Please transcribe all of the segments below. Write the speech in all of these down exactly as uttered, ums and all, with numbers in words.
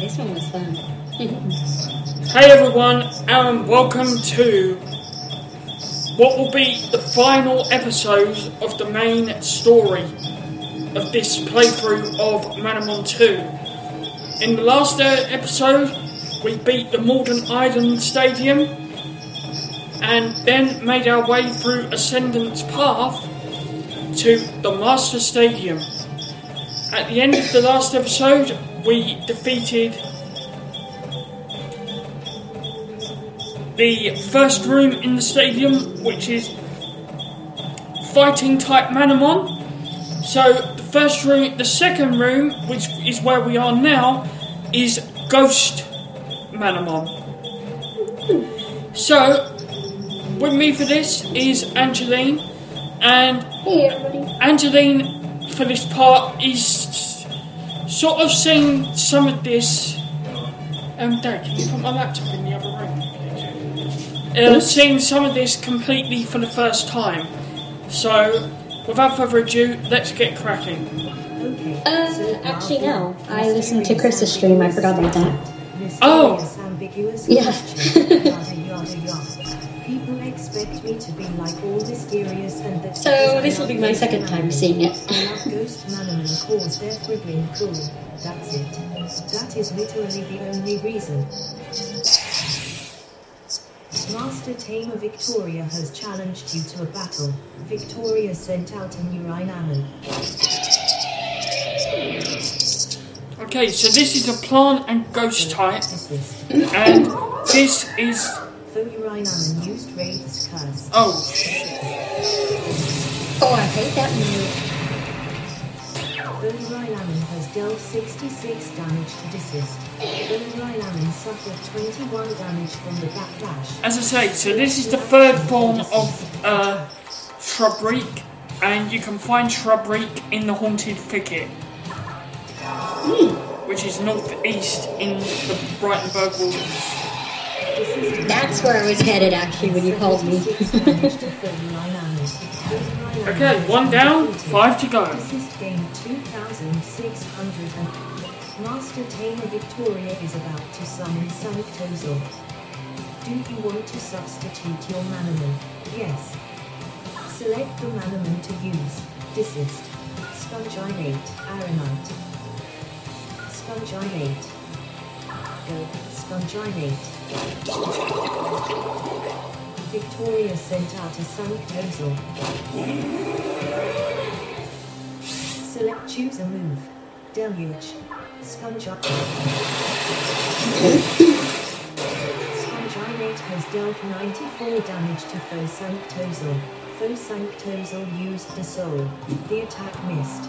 this one was fun. Hey everyone, and welcome to what will be the final episode of the main story of this playthrough of Manamon two. In the last uh, episode, we beat the Morden Island Stadium and then made our way through Ascendant's Path to the Master Stadium. At the end of the last episode, we defeated the first room in the stadium, which is fighting type Manamon. So the first room, the second room, which is where we are now, is Ghost Manamon. So with me for this is Angeline, and Hey everybody. Angeline for this part is sort of seeing some of this. Um, Dad, can you put my laptop in the other room? Uh, seeing some of this completely for the first time. So, without further ado, let's get cracking. Uh, actually no. I listened to Chris's stream, I forgot about that. Oh! Yeah. People expect me to be like all mysterious and that. So this will be my second time seeing it. Ghost Manamon cause their friggin' cool. That's it. That is literally the only reason. Master Tamer Victoria has challenged you to a battle. Victoria sent out a new Rhinaman. Okay, so this is a plant and ghost type, and this is... Phony Rhinaman used Wraith's curse. Oh, shit. Oh, I hate that move. Phony Rhinaman has dealt sixty-six damage to desist. Phony Rhinaman suffered twenty-one damage from the backlash. As I say, so this is the third form of uh, Shrubreek, and you can find Shrubreek in the Haunted Thicket, Mm. which is northeast in the Brightonburg Wilderness. That's where I was headed actually when you called me. Okay, one down, five to go. Desist gain two thousand six hundred and Master Tamer Victoria is about to summon Sanctozor. Do you want to substitute your Manamon? Yes. Select the Manamon to use. Desist. Sponginate, Aronite. Sponginate. Go. Sponginate. Victoria sent out a Sanctozor. Select choose a move. Deluge. Sponginate. Sponginate has dealt ninety-four damage to Foe Sanctozor. Foe Sanctozor used the soul. The attack missed.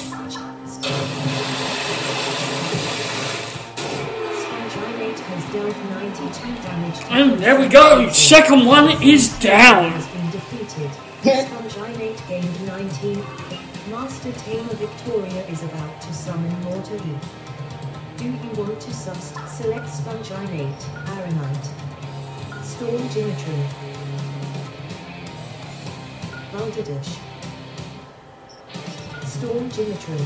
Sponginate has dealt ninety-two damage to And there we go, second one is down. has been defeated. Sponginate gained nineteen. Master Tamer Victoria is about to summon Mortally. Do you want to subst select Sponginate, Aronite, Storm Gimatron, Balderdash, Storm Gimatron,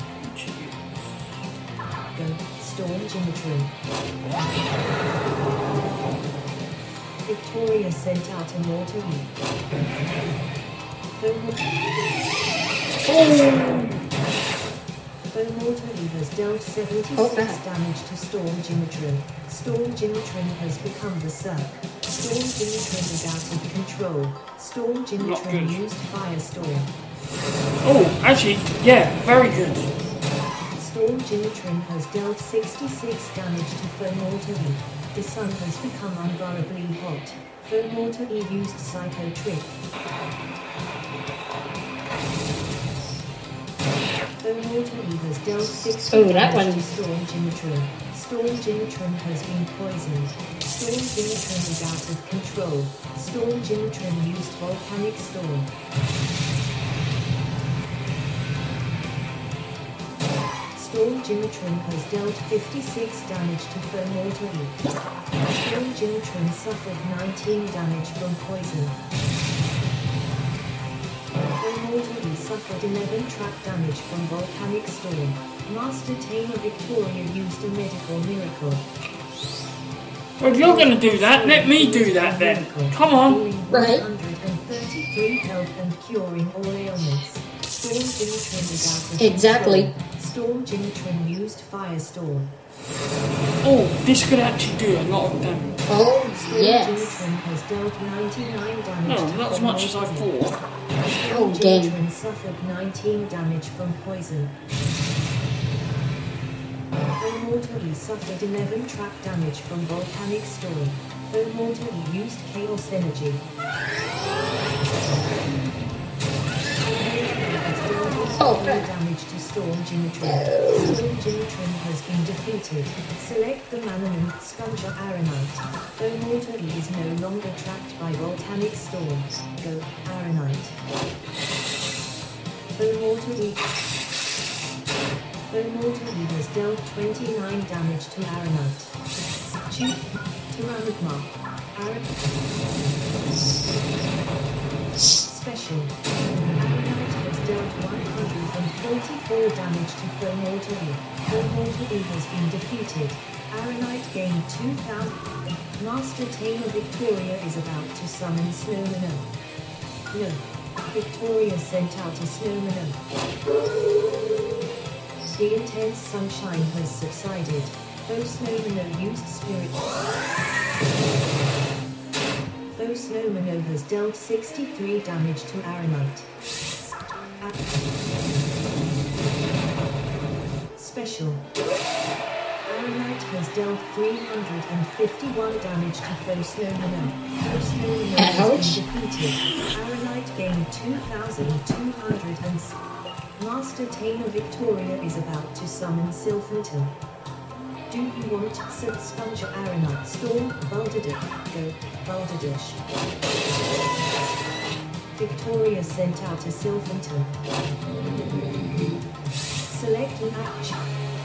Go, Storm Gimatron. Victoria sent out a Mortally. Though Mortally has dealt seventy-six Oh, God. damage to Storm Gimatron. Storm Gimatron has become the Berserk. Storm Gimatron is out of control. Storm Not Gimatron good. used Firestorm. Oh, actually, yeah, very good. Storm Gimatron has dealt sixty-six damage to Foe Mortally. The sun has become unbearably hot. Foe Mortally used Psycho Trick. Though Mortally has dealt sixty Oh, that damage one. to Storm Gimatron. Storm Gimatron has been poisoned. Storm Gimatron is out of control. Storm Gimatron used Volcanic Storm. Storm Gimatron has dealt fifty-six damage to Foe Mortally. Storm Gimatron suffered nineteen damage from poison. Immortally suffered eleven trap damage from volcanic storm. Master Tamer Victoria used a medical miracle. Well, if you're going to do that, let me do that then. Come on. Right. one hundred thirty-three health and curing all ailments. Storm Dimitrin is out of Exactly. control. Storm Dimitrin used Firestorm. Oh, this could actually do a lot of damage. Oh, Storm yes. Dimitrin has dealt ninety-nine damage. No, to not as much as I Immortally. thought. Oh, Storm dang. Dimitrin suffered nineteen damage from poison. Immortally suffered eleven trap damage from volcanic storm. Immortally used chaos energy. Oh, Four crap. damage to Storm Dimitrin. Storm Dimitrin has been defeated. Select the Manamint Scourger Aranite. Immortally is no longer trapped by volcanic storms. Go, Aranite. Immortally. Immortally has dealt twenty-nine damage to Aranite. Chief Tyrannicma. Aran. Special. Aranite has dealt one hundred forty-four damage to Immortally. Immortally has been defeated. Aranite gained two thousand. Master Tamer Victoria is about to summon Snowmano. No. Victoria sent out a Snowmano. The intense sunshine has subsided. Though Snowmano used spirit. Though Snowmano has dealt sixty-three damage to Aranite. At Special. Aranite has dealt three hundred fifty-one damage to Though Snowmano. Though Snowmano has Ouch. been defeated. Aranite gained two thousand two hundred and Master Tamer Victoria is about to summon Sylphanton. Do you want to Scourger Aranite Storm Balderdish? Go, Balderdish. Victoria sent out a Sylphanton. Select an action.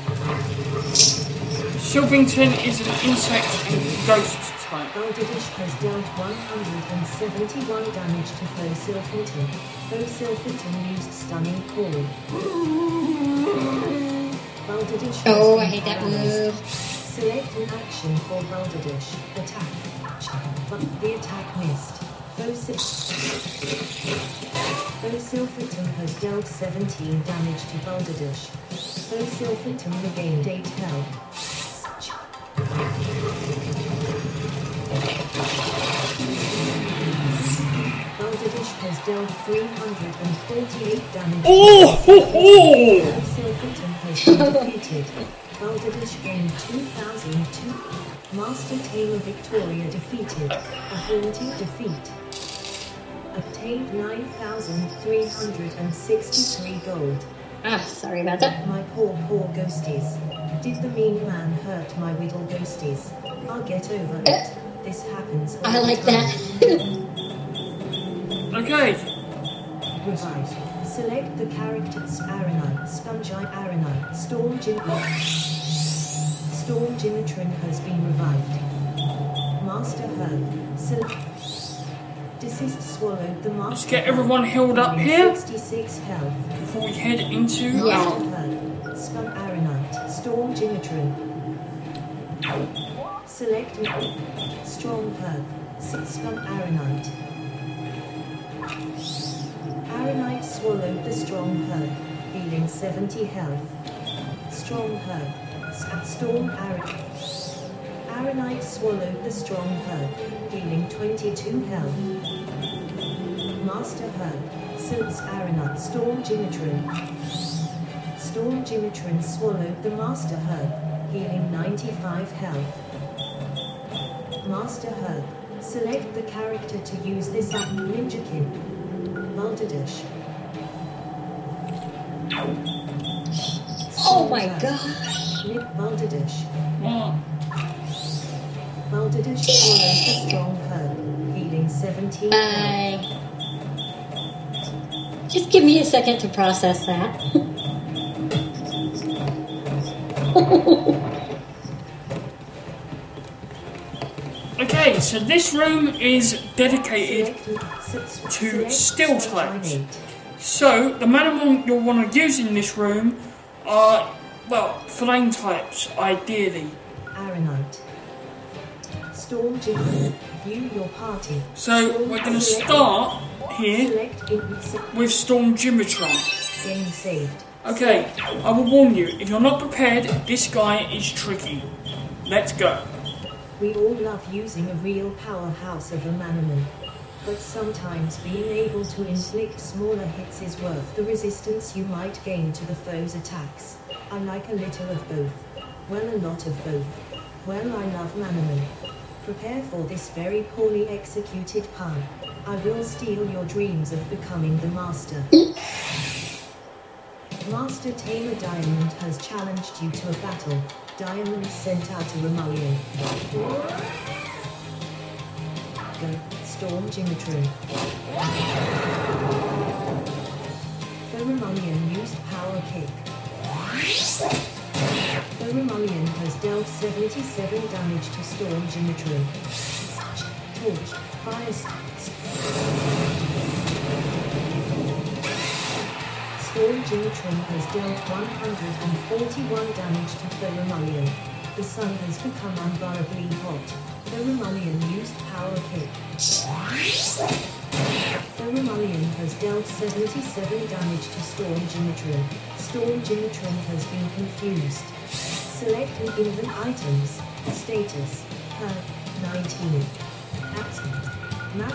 Sylvington is an insect and ghost type. Balderdish has dealt one hundred seventy-one damage to Foe Sylphanton. Foe Sylphanton used Stunning Call. Balderdish has Oh, I been hate that paralyzed. move. Select an action for Balderdish. Attack. But the attack missed. Foe Sylphanton has dealt seventeen damage to Balderdish. Foe Sylphanton regained eight health. Balderdish has dealt three hundred forty-eight damage. Oh, ho, ho. Sylphanton has been defeated. Balderdish gained two thousand two. Master Tamer Victoria defeated. A haunting defeat. Obtained nine thousand three hundred sixty-three gold. Ah, sorry about that. My poor, poor ghosties. Did the mean man hurt my whittle ghosties? I'll get over it. This happens all I the like time. that. Okay. Revive. Select the characters Aranite, Scourger Aranite, Storm Jim. Storm Dimitrin has been revived. Master Herb. Select. Desist swallowed the master. Let's get everyone healed up here sixty-six health. before we head into Yeah. our... Master Herb. Scum Aranite, Storm Dimitrin. Select Strong Herb. Scum Aranite. Aranite swallowed the strong herb, healing seventy health. Strong herb. S- Storm Aranite. Aranite swallowed the strong herb, healing twenty-two health. Master herb. Silks Aranite. Storm Dimitrin. Storm Dimitrin swallowed the master herb, healing ninety-five health. Master herb. Select the character to use this app. Ninjakin. Balderdish. Oh my gosh. Nip Balderdish. What? Balderdish swallowed the strong herb, healing seventeen health. Bye. Just give me a second to process that. Okay, so this room is dedicated to still types. So, the Manamon you'll want to use in this room are, well, flame types, ideally. Aranite. Storm Jimmy. View your party. So, Storm we're going to select- start here Select it. with Storm Jimatron. Game saved. Okay, I will warn you, if you're not prepared, this guy is tricky. Let's go. We all love using a real powerhouse of a Manaman. But sometimes being able to inflict smaller hits is worth the resistance you might gain to the foe's attacks. I like a little of both. Well, a lot of both. Well, I love Manaman. Prepare for this very poorly executed pun. I will steal your dreams of becoming the master. Master Tamer Diamond has challenged you to a battle. Diamond sent out a Romulian. Go, Storm Jimatron. The Romulian used power kick. The Romulian has dealt seventy-seven damage to Storm Jimatron. Torch, fire, Storm Jimatron has dealt one hundred forty-one damage to the Romulian. The sun has become unbearably hot. The Romulian used power kick. The Romulian has dealt seventy-seven damage to Storm Jimatron. Storm Jimatron has been confused. Select an event items. Status. Per. nineteen. Action. Map.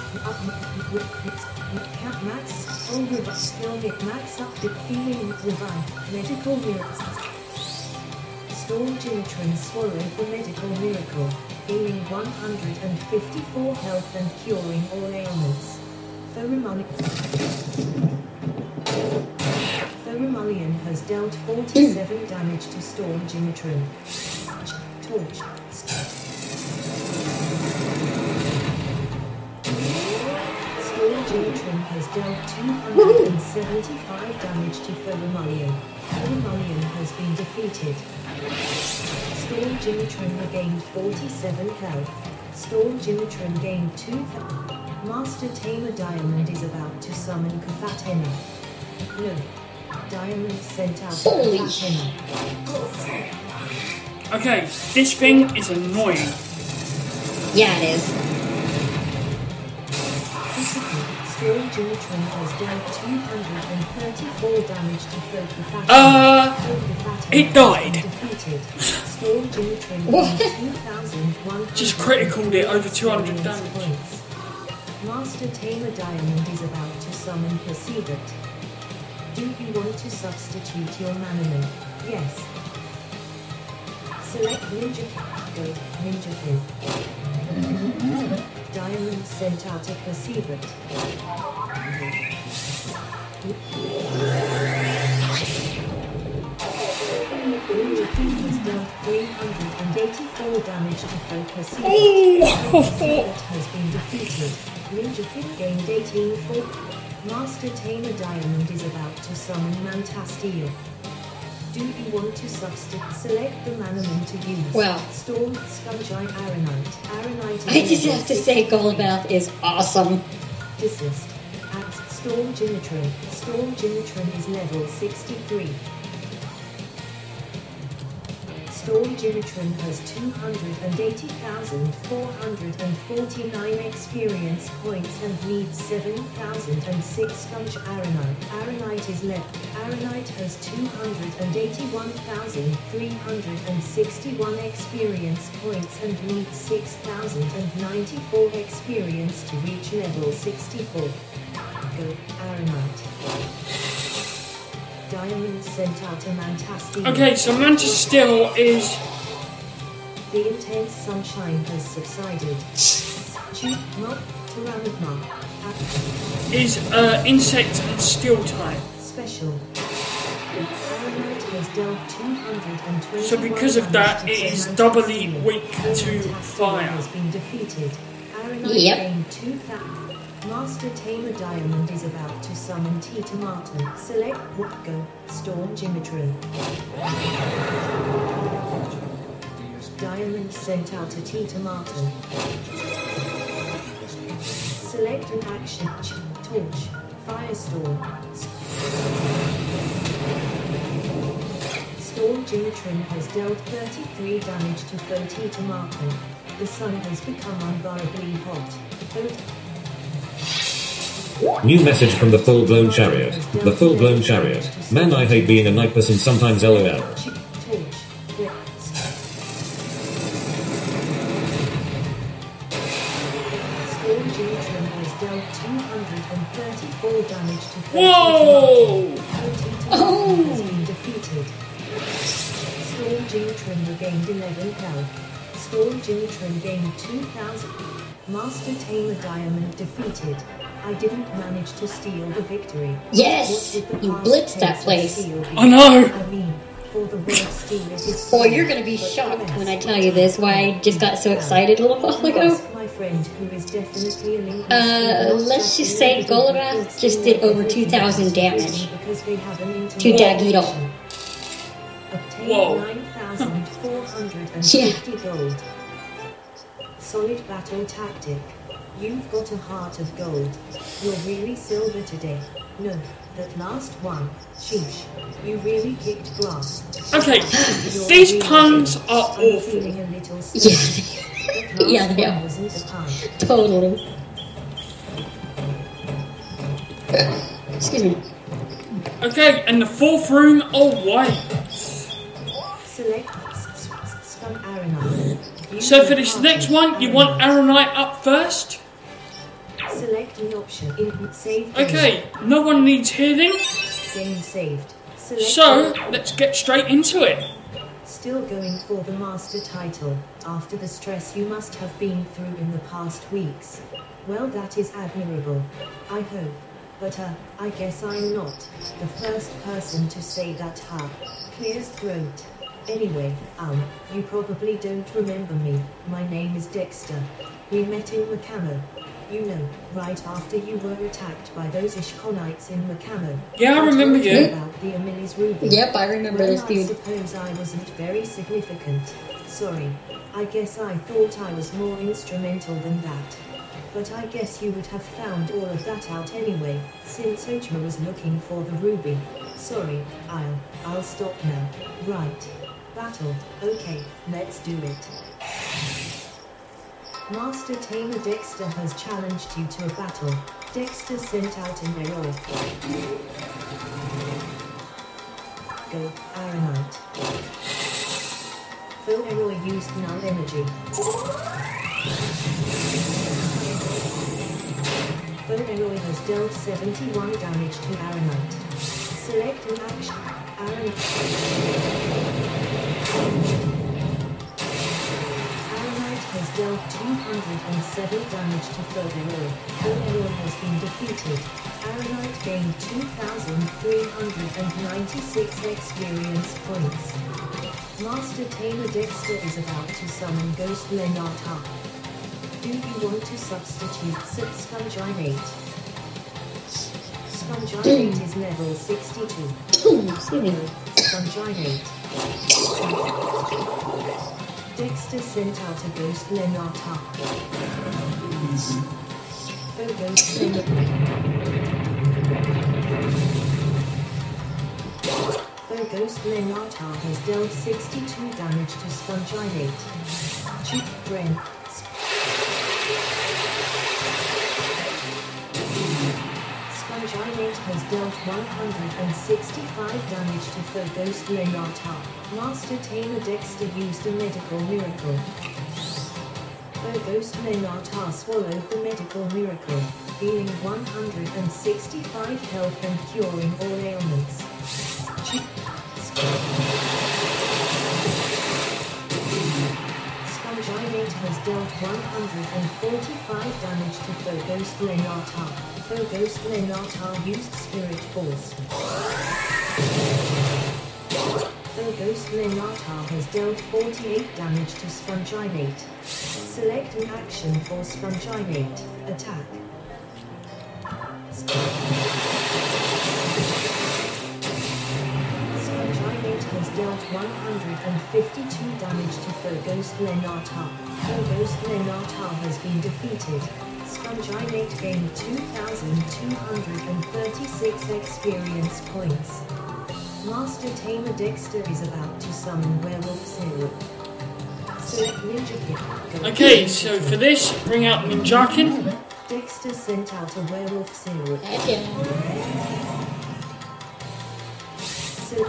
Cap max. Over. Skill hit max up to feeling revive. Medical miracles. Storm Jimatron swallowed the medical miracle, healing one hundred fifty-four health and curing all ailments. The Romulian. The Romulian has dealt forty-seven damage to Storm Jimatron. Torch. Storm Jimatron has dealt two hundred seventy-five damage to the Romulian. The Romulian has been defeated. Storm Jimatron regained forty-seven health. Storm Jimatron gained two. Master Tamer Diamond is about to summon Kafatena. No. Diamond sent out Holy Kafatena. Okay, this thing is annoying. Yeah, it is. Storm Jimatron has dealt two hundred thirty-four damage to Kafatena. Uh, it died. Defeated. Storm Jimatron What? gained two thousand one hundred Just criticaled it over two hundred experience damage. points. Master Tamer Diamond is about to summon Perceivit. Do you want to substitute your Manaman? Yes. Select Ninja. Go, Ninja King. Diamond sent out a Perceivit. Ninja King has dealt three hundred eighty-four damage to foe Perceivit. Perceivit has been defeated. Ninja King gained eighteen for. Master Tamer Diamond is about to summon Mantastil. Do you want to substitute? Select the Manaman to use. Well. Storm, Scungi, Aranite. Aranite is I just level have to say sixty-three. Goldmouth is awesome. Desist. At Storm Jimatron. Storm Jimatron is level sixty-three. Storm Jimatron has two hundred eighty thousand four hundred forty-nine experience points and needs seven thousand six Scunch Aranite. Aranite is left. Aranite has two hundred eighty-one thousand three hundred sixty-one experience points and needs six thousand ninety-four experience to reach level sixty-four. Go, Aranite. Diamond sent out a Mantastil. Okay, so Mantastil is... The intense sunshine has subsided. Cheap Mob, Tyrannosaur. is uh, insect and steel type. Special. Aranite has dealt two hundred twenty. So because of that, it is doubly weak to fire. Has been defeated. Aranite Yep. gained two thousand. Master Tamer Diamond is about to summon Tita Martin. Select what go. Storm Jimatron. Diamond sent out a Tita Martin. Select an action. Torch. Firestorm. Storm Ginitrin has dealt thirty-three damage to Foti Tomato. The sun has become unbearably hot. Foti- New message from the full-blown chariot. The full-blown chariot. Man, I hate being a night person sometimes, lol. thirty-four damage to Whoa! Oh! Has been defeated. Storm Ginitrin regained eleven health. Storm Ginitrin gained two thousand. Master Tamer Diamond defeated. I didn't manage to steal the victory. Yes! You blitzed that place. I know! I mean, for the word steal it is Boy, you're gonna be shocked when I tell you this, why I just got so excited a little while ago. My friend who is definitely a link. Uh, let's just say Golarath just did over two thousand damage to Dagito. Whoa. nine thousand four hundred fifty gold. Solid battle tactic. You've got a heart of gold. You're really silver today. No, that last one. Sheesh. You really kicked glass. Okay, these puns are I'm awful. feeling a little Yeah. silly. Yeah, they are. Wasn't a pun. Totally. Excuse me. Okay, and the fourth room awaits. Select Scum Aranite. So for this next one, you want Aranite up first? Select an option in save. Okay, no one needs healing, Game saved. Select so let's get straight into it. Still going for the master title, after the stress you must have been through in the past weeks. Well, that is admirable. I hope. But uh, I guess I'm not the first person to say that, huh? Clear's throat. Anyway, um, you probably don't remember me. My name is Dexter. We met in Macamo. You know, right after you were attacked by those Ishkonites in Macamo. Yeah, I remember told you. About the Emily's Ruby. Yep, I remember Well, this I dude. suppose I wasn't very significant. Sorry. I guess I thought I was more instrumental than that. But I guess you would have found all of that out anyway, since Ojma was looking for the ruby. Sorry, I'll, I'll stop now. Right. Battle. Okay, let's do it. Master Tamer Dexter has challenged you to a battle. Dexter sent out an arrow. Go, Aranite. Full arrow used null energy. Full arrow has dealt seventy-one damage to Aranite. Select an action. Aranite. has dealt two hundred seven damage to Furtherall. Furtherall has been defeated. Aranite gained two thousand three hundred ninety-six experience points. Master Tamer Dexter is about to summon Ghost Lenata. Do you want to substitute Sponginate? Sponginate is level sixty-two. Sponginate. Dexter sent out a Ghost Lenata. Oh, Ghost Lenata. Oh, Ghost Lenata has dealt sixty-two damage to Sponginate. Chip Bren. Sponginate has dealt one hundred sixty-five damage to Ghost Lenata. Master Tamer Dexter used a medical miracle. Ghost Lenata swallowed the medical miracle, healing one hundred sixty-five health and curing all ailments. Sponginate has dealt one hundred forty-five damage to Ghost Lenata. Ghost Lenata used Spirit Force. Ghost Lenata has dealt forty-eight damage to Sponginate. Select an action for Sponginate. Attack. Sponginate has dealt one hundred fifty-two damage to Ghost Lenata. Ghost Lenata has been defeated. Sponginate gained two thousand two hundred thirty-six experience points. Master Tamer Dexter is about to summon Werewolf Syrup. Select Ninja Kid. Okay, so for this, bring out Ninjakin. Dexter sent out a Werewolf Syrup. Okay. So,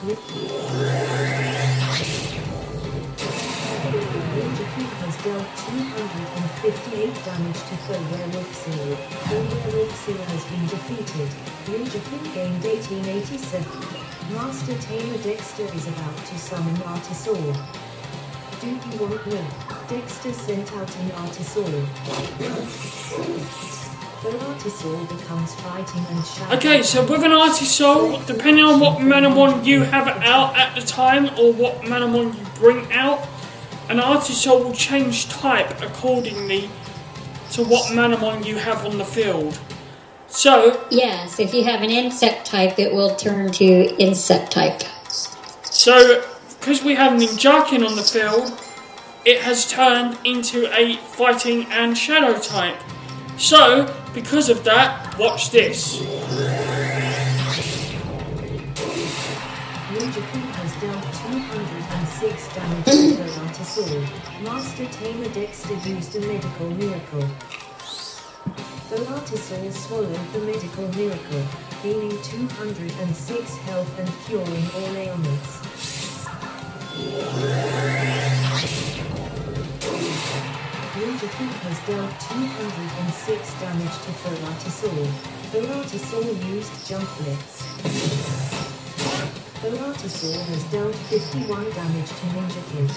Ninja Kid has dealt two hundred fifty-eight damage to foe Werewolf Syrup. The Werewolf Syrup has been defeated. Ninja Kid gained eighteen eighty-seven. Master Tamer Dexter is about to summon Artisaur. Do you want no? Dexter sent out an Artisaur. The Artisaur becomes fighting and shouting. Okay, so with an Artisaur, depending on what Manamon you have out at the time or what Manamon you bring out, an Artisaur will change type accordingly to what Manamon you have on the field. So, Yes, if you have an insect type, it will turn to insect type. so because we have Ninjakin on the field, it has turned into a fighting and shadow type. So, because of that, watch this. Ninja Kid has dealt two hundred six damage to the Artisaur. Master Tamer Dexter used a medical miracle. The Artisaur swallowed the medical miracle, healing two hundred six health and curing all ailments. Ninja Kid has dealt two hundred six damage to the Artisaur. The Artisaur used Jump Blitz. The Artisaur has dealt fifty-one damage to Ninja Kid.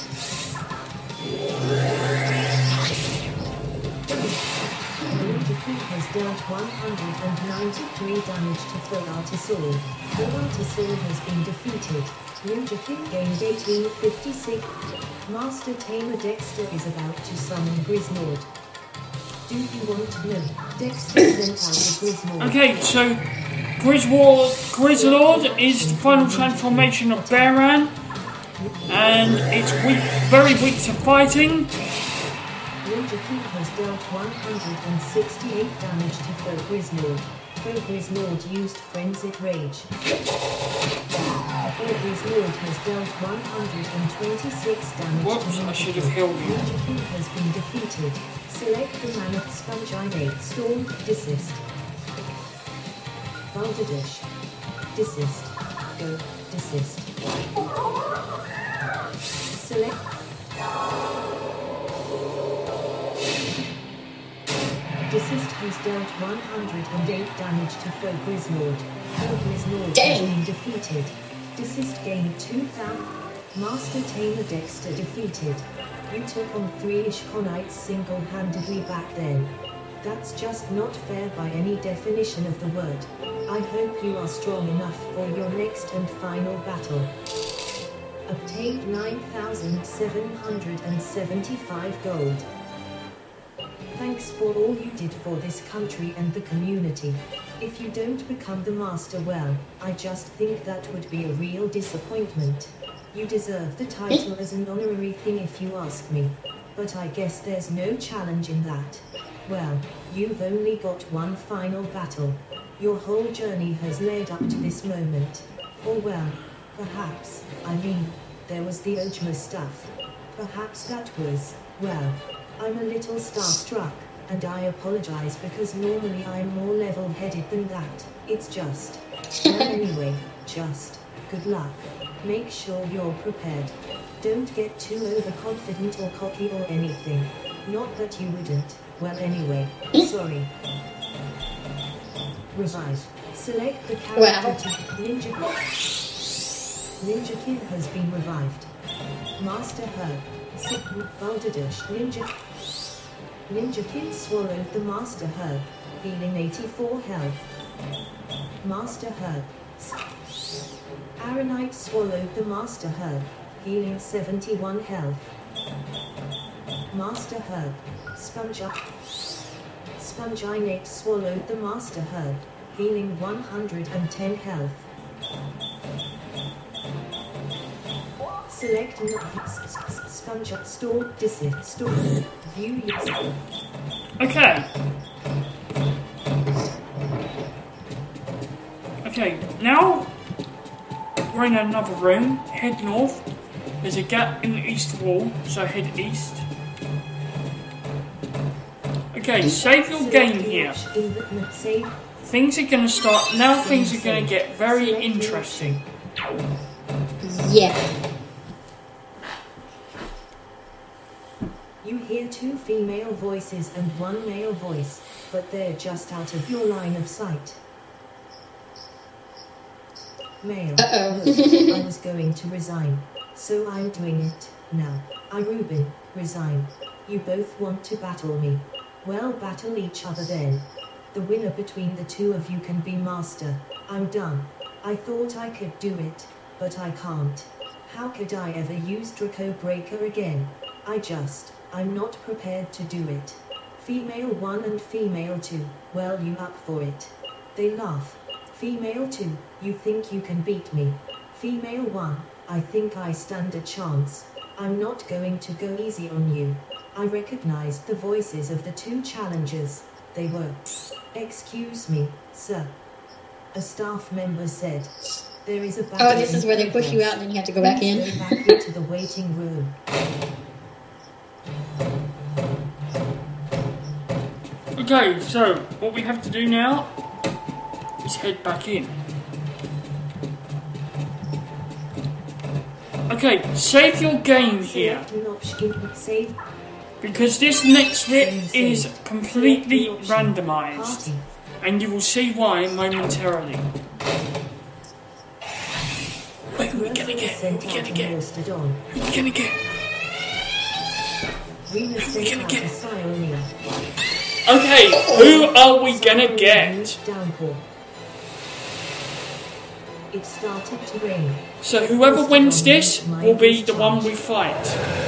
Ninja Kid has dealt one hundred ninety-three damage to the Artisaur. The Artisaur has been defeated. Ninja Kid gained eighteen fifty-six. Master Tamer Dexter is about to summon Grisnord. Do you want to know? Dexter sent out a Grisnord. Okay, so Grisword, Grislord is the final transformation of Baran, and it's weak, very weak to fighting. Ninja Kid has dealt one hundred sixty-eight damage to Foe Grisnord. Foe Grisnord used Frenzied Rage. Foe Grisnord has dealt one hundred twenty-six damage Whoops, to Ninja I should Kid. have healed you. Ninja Kid has been defeated. Select the Mammoth Sponginate Storm. Desist. Balderdash. Desist. Go. Desist. Select. Desist has dealt one hundred eight damage to Foe Grisnord. Foe Grisnord has Dang. been defeated. Desist gained two thousand. Master Tamer Dexter defeated. You took on three Ishkonites single-handedly back then. That's just not fair by any definition of the word. I hope you are strong enough for your next and final battle. Obtained nine thousand seven hundred seventy-five gold. Thanks for all you did for this country and the community. If you don't become the master, well, I just think that would be a real disappointment. You deserve the title as an honorary thing if you ask me. But I guess there's no challenge in that. Well, you've only got one final battle. Your whole journey has led up to this moment. Or well, perhaps, I mean, there was the Ojma stuff. Perhaps that was, well, I'm a little starstruck, and I apologize because normally I'm more level-headed than that. It's just. Well, anyway, just. Good luck. Make sure you're prepared. Don't get too overconfident or cocky or anything. Not that you wouldn't. Well, anyway, sorry. Revive. Select the character Wow. to Ninja Ninja Kid has been revived. Master Herb. Balderdash. Ninja Ninja Kid swallowed the Master Herb, healing eighty-four health. Master Herb. Aronite swallowed the Master Herb, healing seventy-one health. Master Herb. Sponge Sponginate swallowed the Master Herb, healing one hundred ten health. Select Sponge Store Desist Store View Use. Okay. Okay, now we're in another room. Head north. There's a gap in the east wall, so head east. Okay, save your game here. Things are gonna start, now things are gonna get very interesting. Yeah. You hear two female voices and one male voice, but they're just out of your line of sight. Male. Uh-oh. Look, I was going to resign, so I'm doing it now. I, Ruben, resign. You both want to battle me. Well, battle each other then. The winner between the two of you can be master. I'm done. I thought I could do it, but I can't. How could I ever use Draco Breaker again? I just, I'm not prepared to do it. Female one and female two, well, you up for it? They laugh. Female two, you think you can beat me? Female one, I think I stand a chance. I'm not going to go easy on you. I recognized the voices of the two challengers. They were. Excuse me, sir. A staff member said. There is a battle. Oh, this is where they push you out and then you have to go back in. Go back into the waiting room. Okay, so what we have to do now is head back in. Okay, save your game here. Save. Because this next bit is completely randomised. And you will see why momentarily. Wait, who are we gonna get? Who are we gonna get? Who are we gonna get? Who are we gonna get? Okay, who are we gonna get? It started to rain. So whoever wins this will be the one we fight.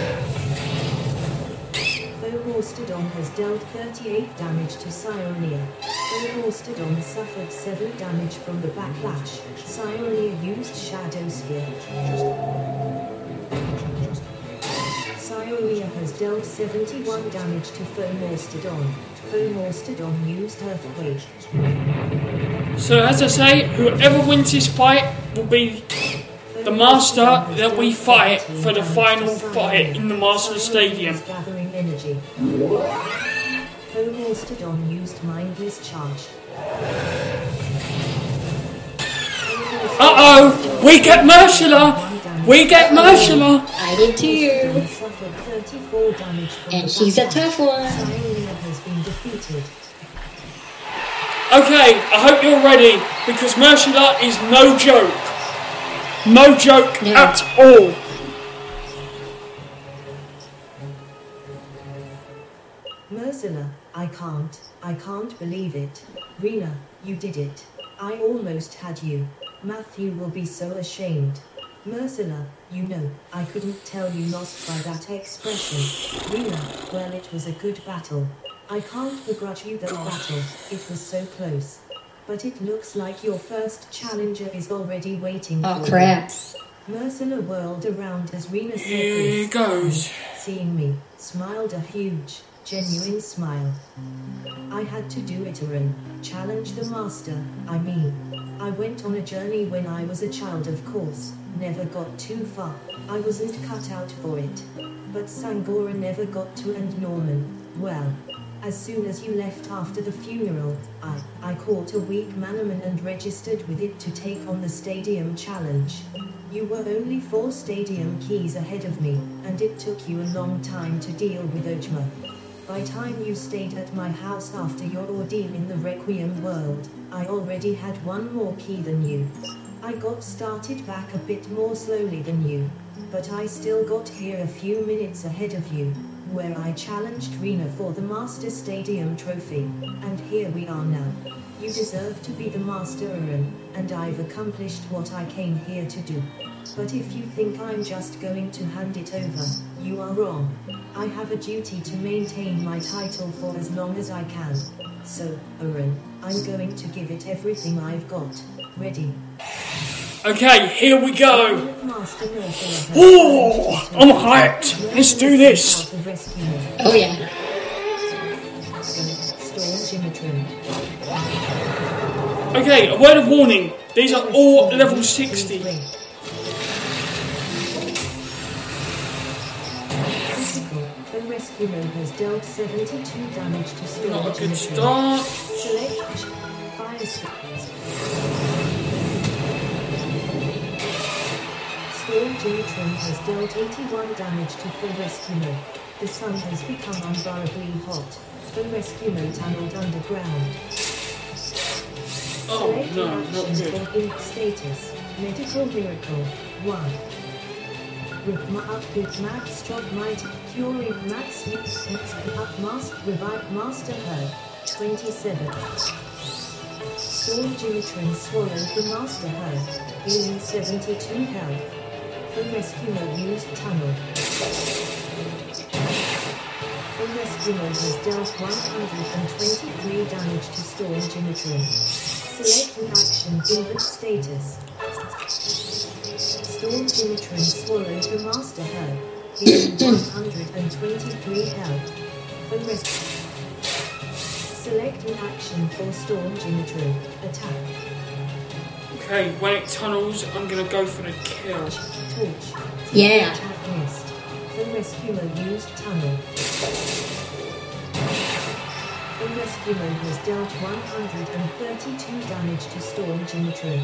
Thorstodon has dealt thirty-eight damage to Sionia. Thorstodon suffered seven damage from the backlash. Sionia used Shadow Sphere. Sionia has dealt seventy-one damage to Thorstodon. Thorstodon used Earthquake. So as I say, whoever wins this fight will be the master that we fight for the final fight in the Master Stadium. Thorstodon used Mindless Charge. Uh-oh! We get Mercula! We get Mercula! I did too. And she's a tough one. Okay, I hope you're ready, because Mercula is no joke. No joke no. at all. Mercula, I can't, I can't believe it. Rena, you did it. I almost had you. Matthew will be so ashamed. Mercula, you know, I couldn't tell you lost by that expression. Rena, well, it was a good battle. I can't begrudge you that battle, it was so close. But it looks like your first challenger is already waiting oh, for crap. you. Mercula whirled around as Rena said Here this, he goes. and, seeing me, smiled a huge, genuine smile. I had to do it, Aaron. Challenge the master, I mean. I went on a journey when I was a child, of course. Never got too far. I wasn't cut out for it. But Sangora never got to, and Norman, well, as soon as you left after the funeral, I, I caught a weak Manaman and registered with it to take on the stadium challenge. You were only four stadium keys ahead of me, and it took you a long time to deal with Ojma. By time you stayed at my house after your ordeal in the Requiem world, I already had one more key than you. I got started back a bit more slowly than you, but I still got here a few minutes ahead of you, where I challenged Rena for the Master Stadium trophy, and here we are now. You deserve to be the Master, Aaron, and I've accomplished what I came here to do. But if you think I'm just going to hand it over, you are wrong. I have a duty to maintain my title for as long as I can. So, Aaron, I'm going to give it everything I've got. Ready? Okay, here we go. Oh, I'm hyped. Let's do this. Oh yeah. Okay, a word of warning. These are all level sixty. The rescue mode has dealt seventy-two damage to Storm Not a good Jimmy. start. Select fire script. Storm Jimmy has dealt eighty-one damage to full rescue mode. The sun has become unbearably hot. The rescue mode tunneled underground. Oh Select no, not actions good. for ink status. Medical miracle. one. With my update max strong might curing max up mask revive master her. twenty-seven. Storm Jimitrin swallowed the master her. Healing seventy-two health. The rescue mode used tunnel. The rescue mode has dealt one hundred twenty-three damage to Storm Jimitrin. Select an action invert status. Storm Jimitrin swallowed the master herb, healing one hundred twenty-three health. The rest. Select an action for Storm Jimitrin. Attack. Okay, when it tunnels, I'm gonna go for the kill. Torch. Yeah. Attack missed. The rescuer used tunnel. The rescuer has dealt one hundred thirty-two damage to Storm Jimitrin.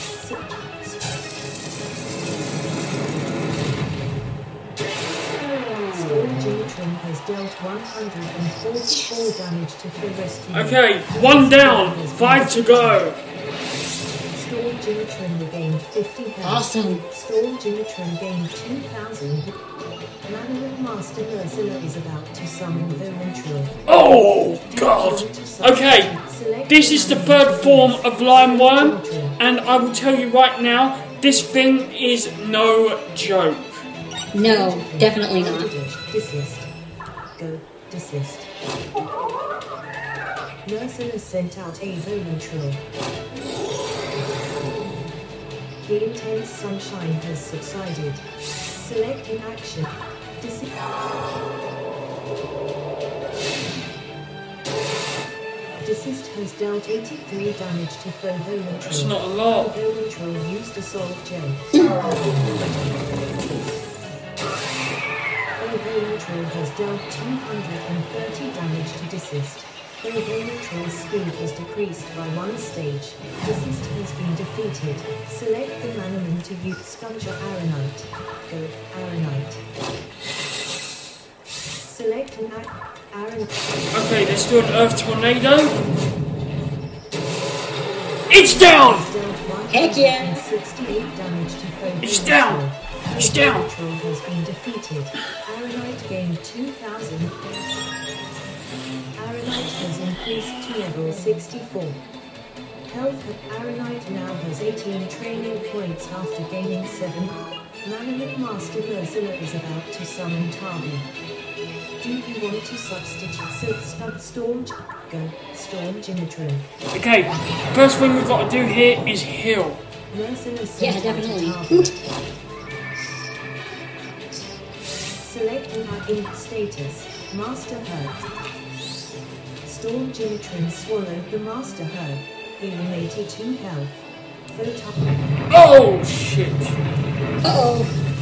Storm Jimitrin has dealt one hundred forty-four damage to the rescuer. Okay, one down, five to go. Storm Jimitrin regained fifty health. Awesome. Storm Jimitrin gained two thousand. Manolith Master Ursula is about to summon the Ventril. Oh god. Okay, this is the third form of Limeworm, and I will tell you right now, this thing is no joke. No, definitely not. Desist. Go. Desist. Ursula sent out a Ventril. The intense sunshine has subsided. Select an action. Desist. Desist has dealt eighty-three damage to Fovolentril. That's not a lot. Fovolentril used Assault J. Fovolentril has dealt two hundred thirty damage to Desist. Fovolentril speed was decreased by one stage. Desist has been defeated. Select the Manaman to use Sculpture Aranite. Go, Aranite. Select an Aranite. Okay, let's do an Earth Tornado. It's down! Heck yeah. sixty-eight damage to Fovolentril. It's down! It's down! Fovolentril has been defeated. Aranite gained two thousand. Aranite has increased to level sixty-four. Health of Aranite now has eighteen training points after gaining seven. Manolith Master Ursula is about to summon Tabi. Do you want to substitute Silk Storm? Go, Storm Jimitrin. Okay, first thing we've got to do here is heal. Ursula Yeah, sent out definitely. Tabi. Select an ink status. Master Herb. Storm Jimitrin swallowed the Master Herb, healing eighty-two health. Photon. Oh shit! Uh-oh.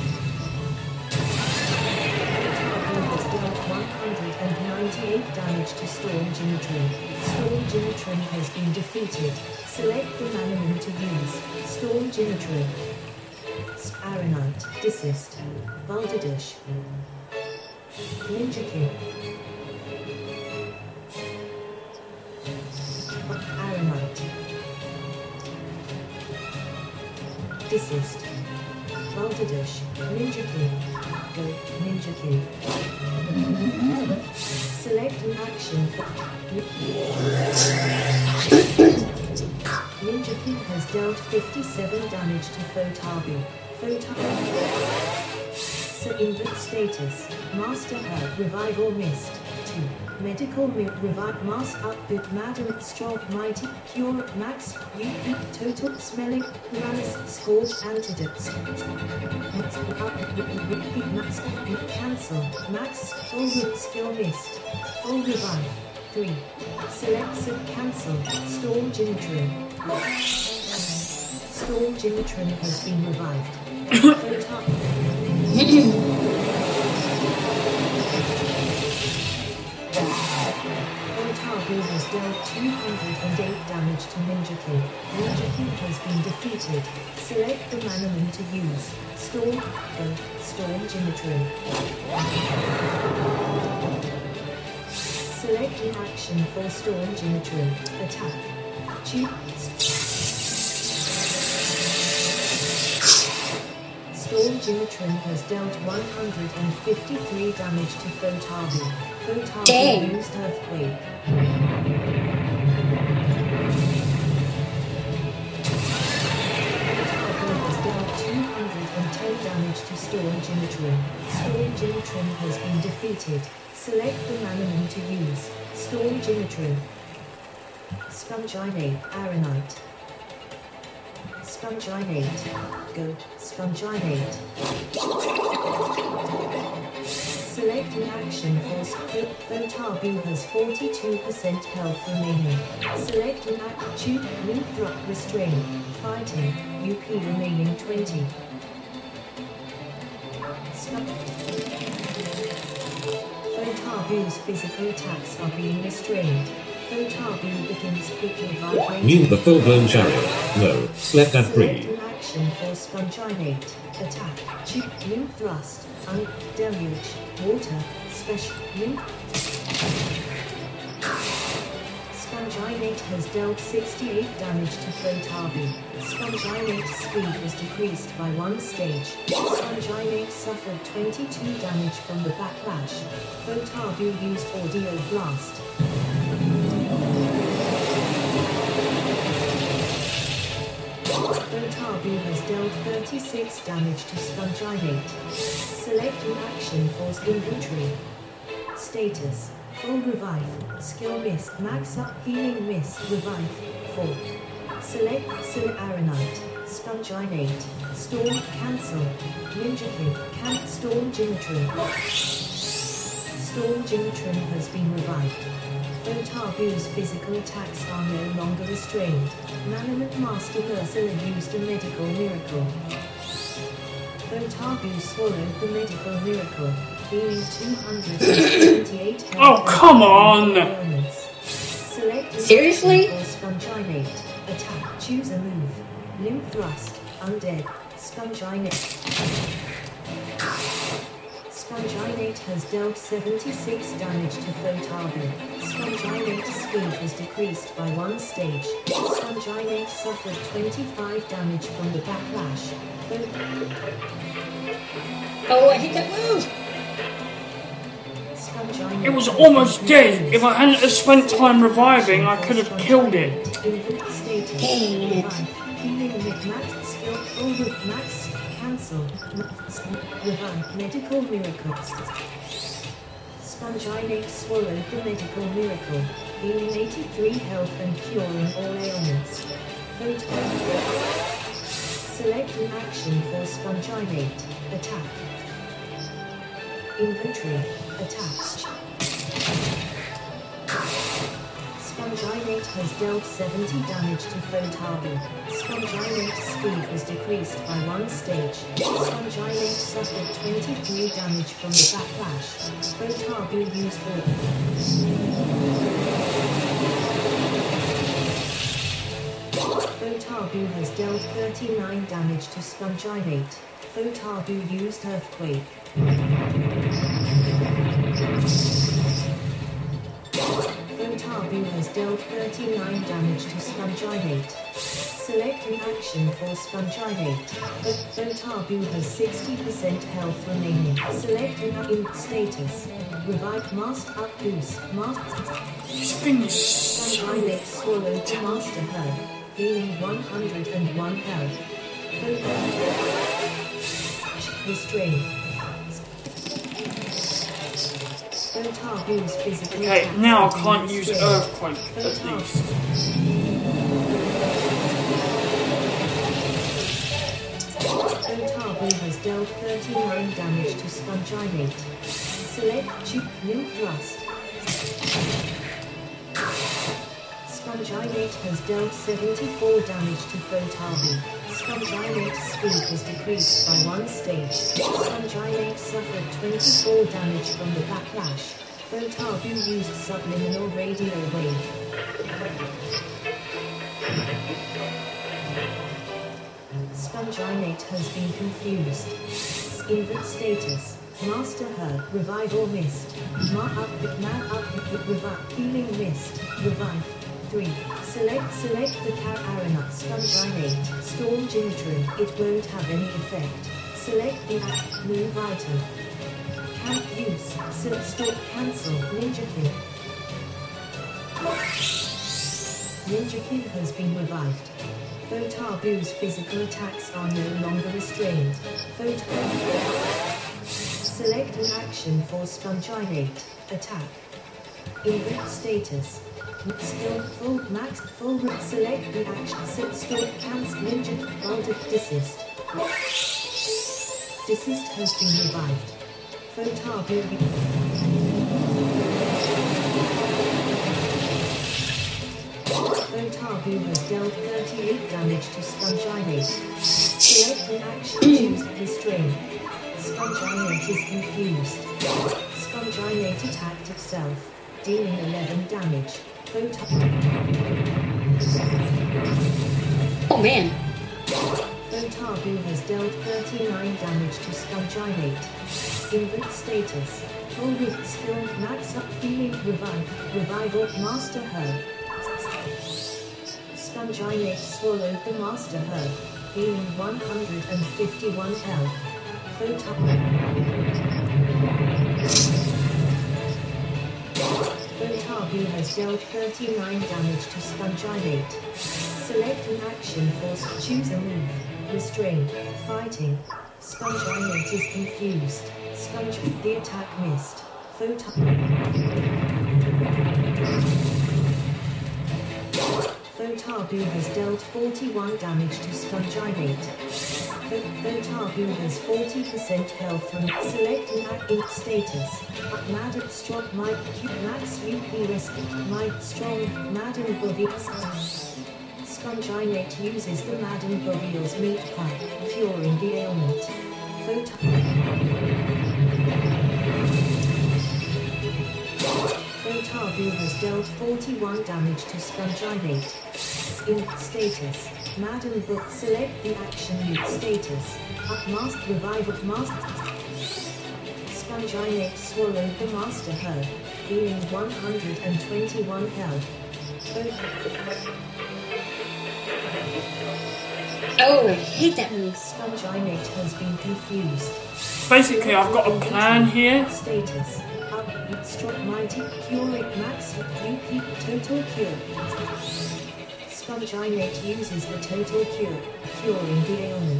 Photon has dealt one hundred ninety-eight damage to Storm Jimitrin. Storm Jimitrin has been defeated. Select the Manaman to use. Storm Jimitrin. Aranite. Desist. Balderdash. Ninja King. Aranite. Desist. Balderdash. Ninja King. Go. Ninja King. Select an action for Ninja King has dealt fifty-seven damage to Photabi. Photabi. So invert status. Master Herb Revival Mist. two. Medical Mid Revive Mask Upbit Madam Strong Mighty Cure Max U P Total Smelling Paralysis Scourge Antidotes. Max Cancel Max Full Skill Mist. Full Revive. three. Select Sub Cancel Storm Jimitrin. Storm Jimatron has been revived. Photar- Photarbu has dealt two hundred eight damage to Ninja King. Ninja King has been defeated. Select the Manaman to use. Storm, go, Storm Jimatron. Select an action for Storm Jimatron. Attack. Choose. Storm Jimatron has dealt one hundred fifty-three damage to Photarbu. Photarbu used Earthquake. Photarbu has dealt two hundred ten damage to Storm Jimatron. Storm Jimatron has been defeated. Select the Manaman to use. Storm Jimatron. Sponginate, Aronite. Sponginate. Go, Sponginate. Select an action for Photarbu has forty-two percent health remaining. Select an action, New Thrust Restrain, Fighting, U P remaining twenty. Photarbu's physical attacks are being restrained. Photarbu begins quickly vibrating. New the full-blown chariot. No, slept at Select three. an action for Sponginate. Attack. Chip. New Thrust. Un. Deluge. Water. Special. New. Sponginate has dealt sixty-eight damage to Photarbu. Sponginate's speed was decreased by one stage. Sponginate suffered twenty-two damage from the backlash. Photarbu used Audio Blast. Photarbu has dealt thirty-six damage to Sponginate. Select an action for inventory. Status. Full revive. Skill miss. Max up. Healing miss. Revive. four. Select. Select Aronite. Sponginate. Storm. Cancel. Ninja King. Can. Storm Jimatron. Storm Jimatron has been revived. Photarbu's physical attacks are no longer restrained. Manaman Master Ursula used a medical miracle. Photarbu swallowed the medical miracle, healing two hundred seventy-eight health. Oh, come on! Select a Seriously? for Sponginate. Attack. Choose a move. Limb Thrust. Undead. Sponginate. Sponginate has dealt seventy-six damage to Photarbu. Sponginate's speed was decreased by one stage. Sponginate suffered twenty-five damage from the backlash. Oh, I hit that move! Sponginate It was almost dead. If I hadn't have spent time reviving, I could have killed it. Dang it. Healing with max skill. Over max. Cancel. Revive. Medical miracles. Sponginate swallowed the medical miracle, healing eighty-three health and curing all ailments. Select an action for Sponginate. Attack. Inventory. Attached. Sponginate has dealt seventy damage to Photarbu. Sponginate's speed was decreased by one stage. Sponginate suffered twenty-three damage from the backlash. Photarbu used Orb. Photarbu has dealt thirty-nine damage to Sponginate. Photarbu used Earthquake. Photarbu has dealt thirty-nine damage to Sponginate. Select an action for Sponginate. Photarbu has sixty percent health remaining. Select an in status. Revive Master Up Boost. Master. This thing is so... Sponginate swallowed the Master Herb, healing one hundred one health. Restrain. Photarbu's physical Okay, attacks now I are can't being use restrained. Earthquake, at least. Photarbu has dealt thirty-nine damage to Sponginate. Select Chip New Thrust. Sponginate has dealt seventy-four damage to Photarbu. Sponginate's speed has decreased by one stage. Sponginate suffered twenty-four damage from the backlash. Photarbu used subliminal radio wave. Sponginate has been confused. Invert status. Master her. Revive or mist. Ma up. Man up. Revive. Healing mist. Revive. three. Select select the car Aranut Sponginate. Storm Ginitron. It won't have any effect. Select the act. Move item. Can't use. Silk stop. Cancel. Ninja King. Ninja King has been revived. Photarbu's physical attacks are no longer restrained. Photarbu. Select an action for Sponginate. Attack. Invert status. Skill full max full select the action. Sit stop cancel ninja boulder desist. Desist has been revived. Photarbu. Photarbu has dealt thirty-eight damage to Sponginate. Select an action. Choose restrain. Sponginate is confused. Sponginate attacked itself, dealing eleven damage. Oh man. Photarbu has dealt thirty-nine damage to Sponginate. Invert status. Full with skill max up healing revive. Revive or master her. Sponginate swallowed the master herb, healing one hundred fifty-one health. Photarbu has dealt thirty-nine damage to Sponginate. Select an action for choose a move. Restrain. Fighting. Sponginate is confused. Sponge. The attack missed. Photarbu has dealt forty-one damage to Sponginate. Photarbu has forty percent health from select an act status. Mad at strong might max U P rescue might strong Madden Bobby. Sponginate uses the Madden Bobby's meat pipe, curing the ailment. Photarbu has dealt forty-one damage to Sponginate. In status, Madden Book select the action mute status. Up mask revive of master. Sponginate swallowed the master herb, healing one hundred twenty-one health. Oh, I hate that move. Sponginate has been confused. Basically, I've got a plan here. Status. Up, struck mighty, cure it max, U P, total cure. Sponginate uses the total cure, curing the ailment.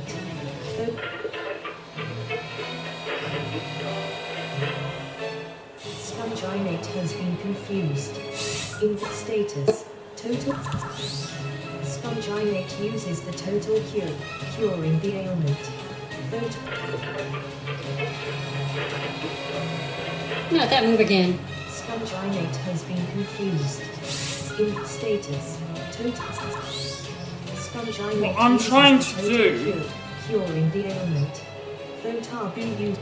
Sponginate has been confused. In status, total. Sponginate uses the total cure, curing the ailment. Not that move again. Sponginate has been confused. In status, total. Sponginate What I'm uses trying the to total do- cure, curing the ailment. Photarbu used.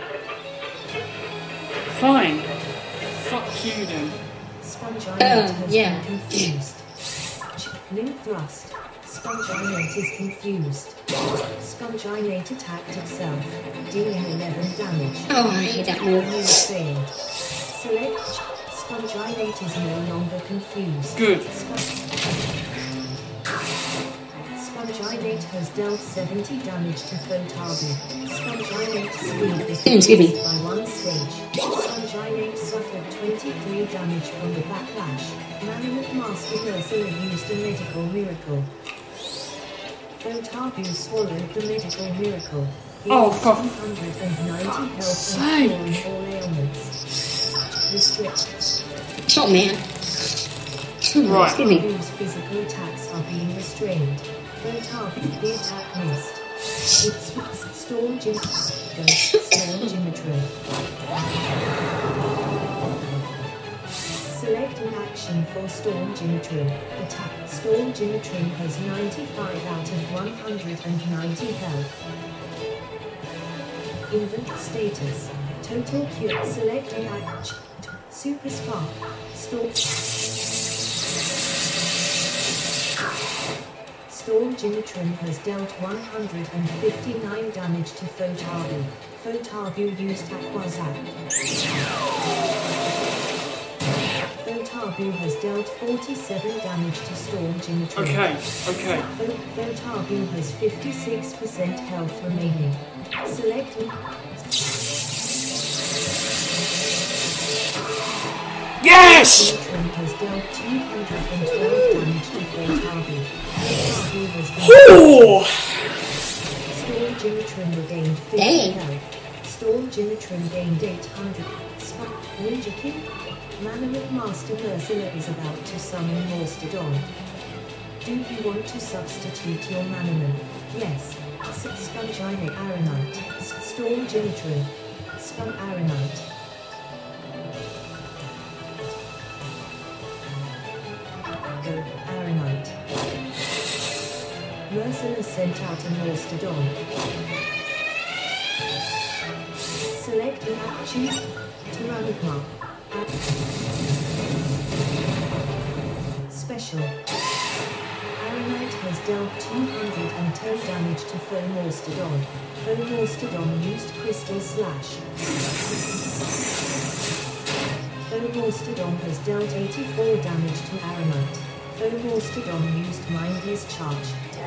Fine. Fuck you then. Sponginate Uh, has yeah. been confused. Limb thrust. Sponginate is confused. Sponginate attacked itself, dealing eleven damage. Oh, I hate that move. Move failed. Select. Sponginate is no longer confused. Good. Sponginate has dealt seventy damage to Photarbu. Sponginate's speed is Excuse me. decreased by one stage. Sponginate suffered twenty-three damage from the backlash. Manamut Master Ursula used a medical miracle. Photarbu swallowed the medical miracle. Oh, for two hundred ninety health sake. and curing all ailments. Restrict. Oh man. Right. Excuse me. Photarbu's physical attacks are being restrained. Photarbu, the attack missed. It's Storm Gym. Storm Gymatron. Select an action action for Storm Jimatrin. Attack. Storm Jimatrin has ninety-five out of one hundred ninety health. Invent status. Total cure. Select an action. Super Spark. Storm. Storm Jimatrin has dealt one hundred fifty-nine damage to Fotabu. Fotabu used Aquazap. Fotabu has dealt forty-seven damage to Storm Jimatrin. Okay, okay. Fotabu has fifty-six percent health remaining. Select an... Yes! Jimatrin has dealt two hundred twelve damage to Fotabu. Fotabu has dealt... Oh! Storm Jimatrin regained fifty Dang. health. Storm Jimatrin gained eight hundred. Spark. Ninja King. Manamith Master Ursula is about to summon Morstodon. Do you want to substitute your Manamith? Yes. Spongine Aranite. Storm Jimatrin. Spun Aranite. Go, Aranite. Ursula sent out a Morstodon. Select an app. Choose Tyrannogma. Special. Aranite has dealt two hundred ten damage to Foe Morstodon. Foe Morstodon used Crystal Slash. Foe Morstodon has dealt eighty-four damage to Aranite. Foe Morstodon used Mindless Charge.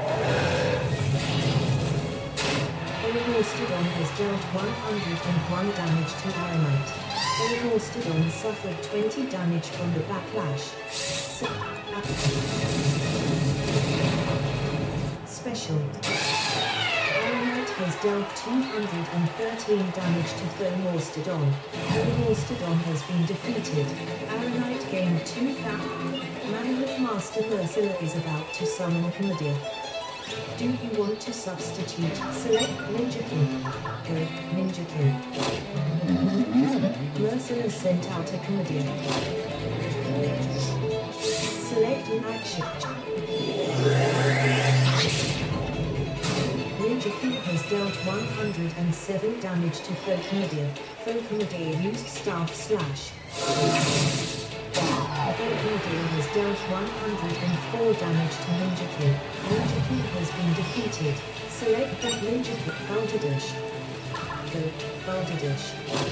Foe Morstodon has dealt one hundred one damage to Aranite. Foe Morstodon suffered twenty damage from the backlash. Special. Aranite has dealt two hundred thirteen damage to Foe Morstodon. Foe Morstodon has been defeated. Aranite gained two thousand. Manamith Master Ursula is about to summon Comedia. Do you want to substitute? Select Ninja King. Go, Ninja King. Ursula sent out a Comedia. Select an action. Ninja King has dealt one hundred seven damage to Foe Comedia. Foe Comedia used Staff Slash. Foe Comedia has dealt one hundred four damage to Ninja King. Ninja King has been defeated. Select that Ninja King. Balderdash. Go, Balderdash.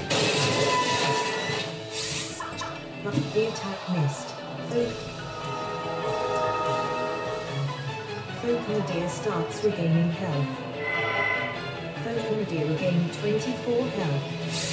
But the attack missed. Foe Foe Comedia starts regaining health. Foe Comedia regained twenty-four health.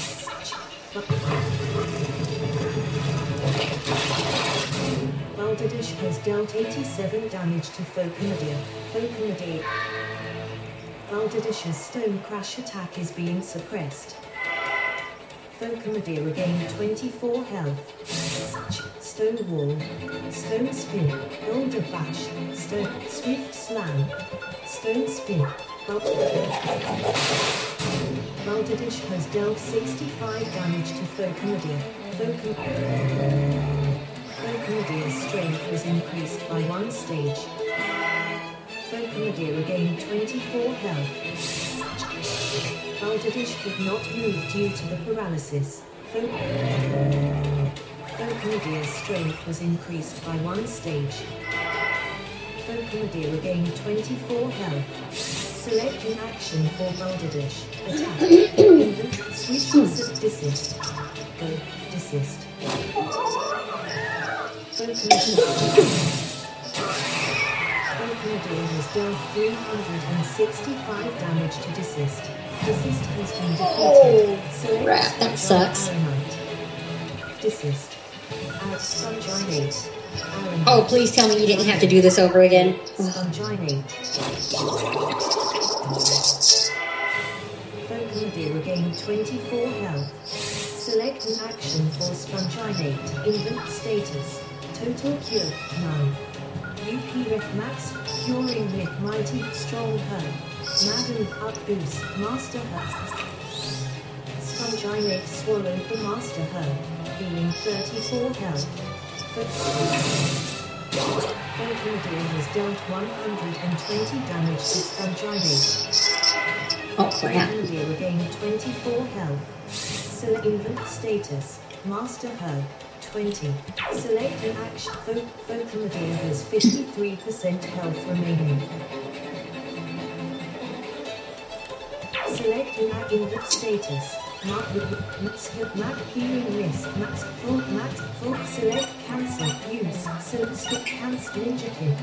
Balderdash has dealt eighty-seven damage to Foe Comedia. Foe Comedia. Balderdash's Stone Crash attack is being suppressed. Foe Comedia regained twenty-four health. Stone Wall. Stone Spin. Boulder Bash. Stone. Swift Slam. Stone Spin. Balderdash has dealt sixty-five damage to Foe Comedia. Foe Comedia's strength was increased by one stage. Foe Comedia regained twenty-four health. Balderdash could not move due to the paralysis. Foe Comedia's strength was increased by one stage. Foe Comedia regained twenty-four health. Select an action for Balderdash. Attack. Inventory. Switch. Desist. Go. Desist. Foe Comedia has dealt three hundred sixty-five damage to Desist. Desist has been defeated. Select Crap, that sucks. Aranite. Desist. Add Sponginate. Aranite. Oh, please tell me you didn't have to do this over again. Sponginate. Foe Comedia regained twenty-four health. Select an action for Sponginate. Invent status. Total cure, none. U P Ref Max, Curing Lick Mighty, Strong Herb. Madam Up Boost, Master Herb. Sponginate swallowed the Master Herb, being thirty-four health. Volcamadeer has dealt one hundred twenty damage to Spongilate. Oh crap. Volcamadeer regained twenty-four health. Select invent status. Master Herb. twenty. Select an action. Volcamadeer has fifty-three percent health remaining. Select an invent status. Mark max max healing risk. Max full max full. Select cancel. Use. Select cancel. Ninja King.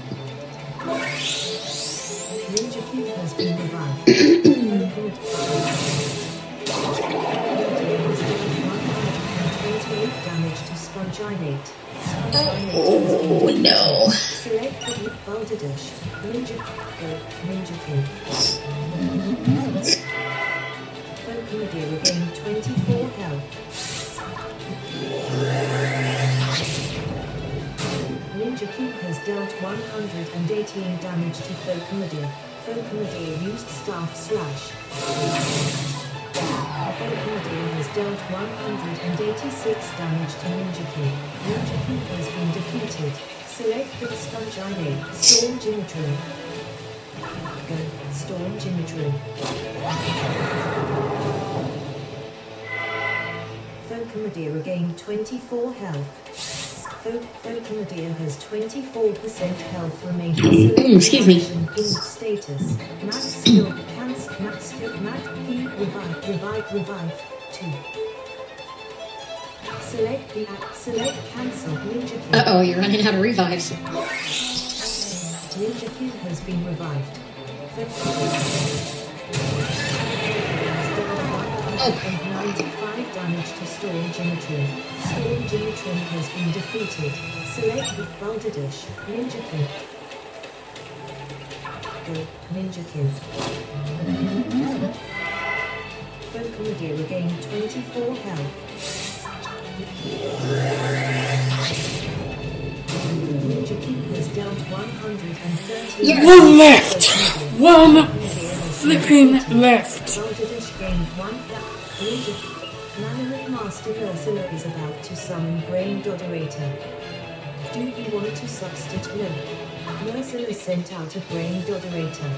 Ninja King has been revived. twenty-eight damage to Spongilate. Oh no. Select the Balderdash. Ninja Go. Ninja King. Volcamadeer regained twenty-four health. Ninja King has dealt one hundred eighteen damage to Volcamadeer. Volcamadeer used Staff Slash. Volcamadeer has dealt one hundred eighty-six damage to Ninja King. Ninja King has been defeated. Select the Spongilate. Storm Jimitru. Go. Storm Jimitru. Volcamadeer regained twenty-four health. Volcamadeer has twenty-four percent health remaining. Excuse me. In status. Max skill. Cancel. Max skill. Max P. Revive. Revive. Revive. two. Select the act. Select cancel. Ninja King. Uh oh, you're running out of revives. Ninja King has been revived. Oh. ninety-five damage to Storm Jimitru. Storm Jimitru has been defeated. Select the Balderdash. Ninja King. Go. Ninja King. Volcamadeer regained twenty-four health. Ninja King has dealt one hundred thirty. Yes. One left! One flipping left! Balderdash gained one. Ninja Manamut Master Ursula is about to summon Brain Dodorator. Do you want to substitute? No. Ursula sent out a Brain Dodorator.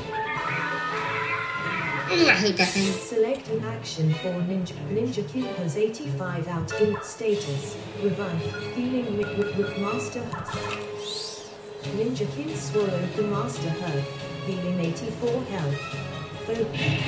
Ooh, I hate that thing. Select an action for Ninja. Ninja King has eighty-five out in status. Revive. Healing with, with, with Master Herb. Ninja King swallowed the Master Herb. Healing eighty-four health. The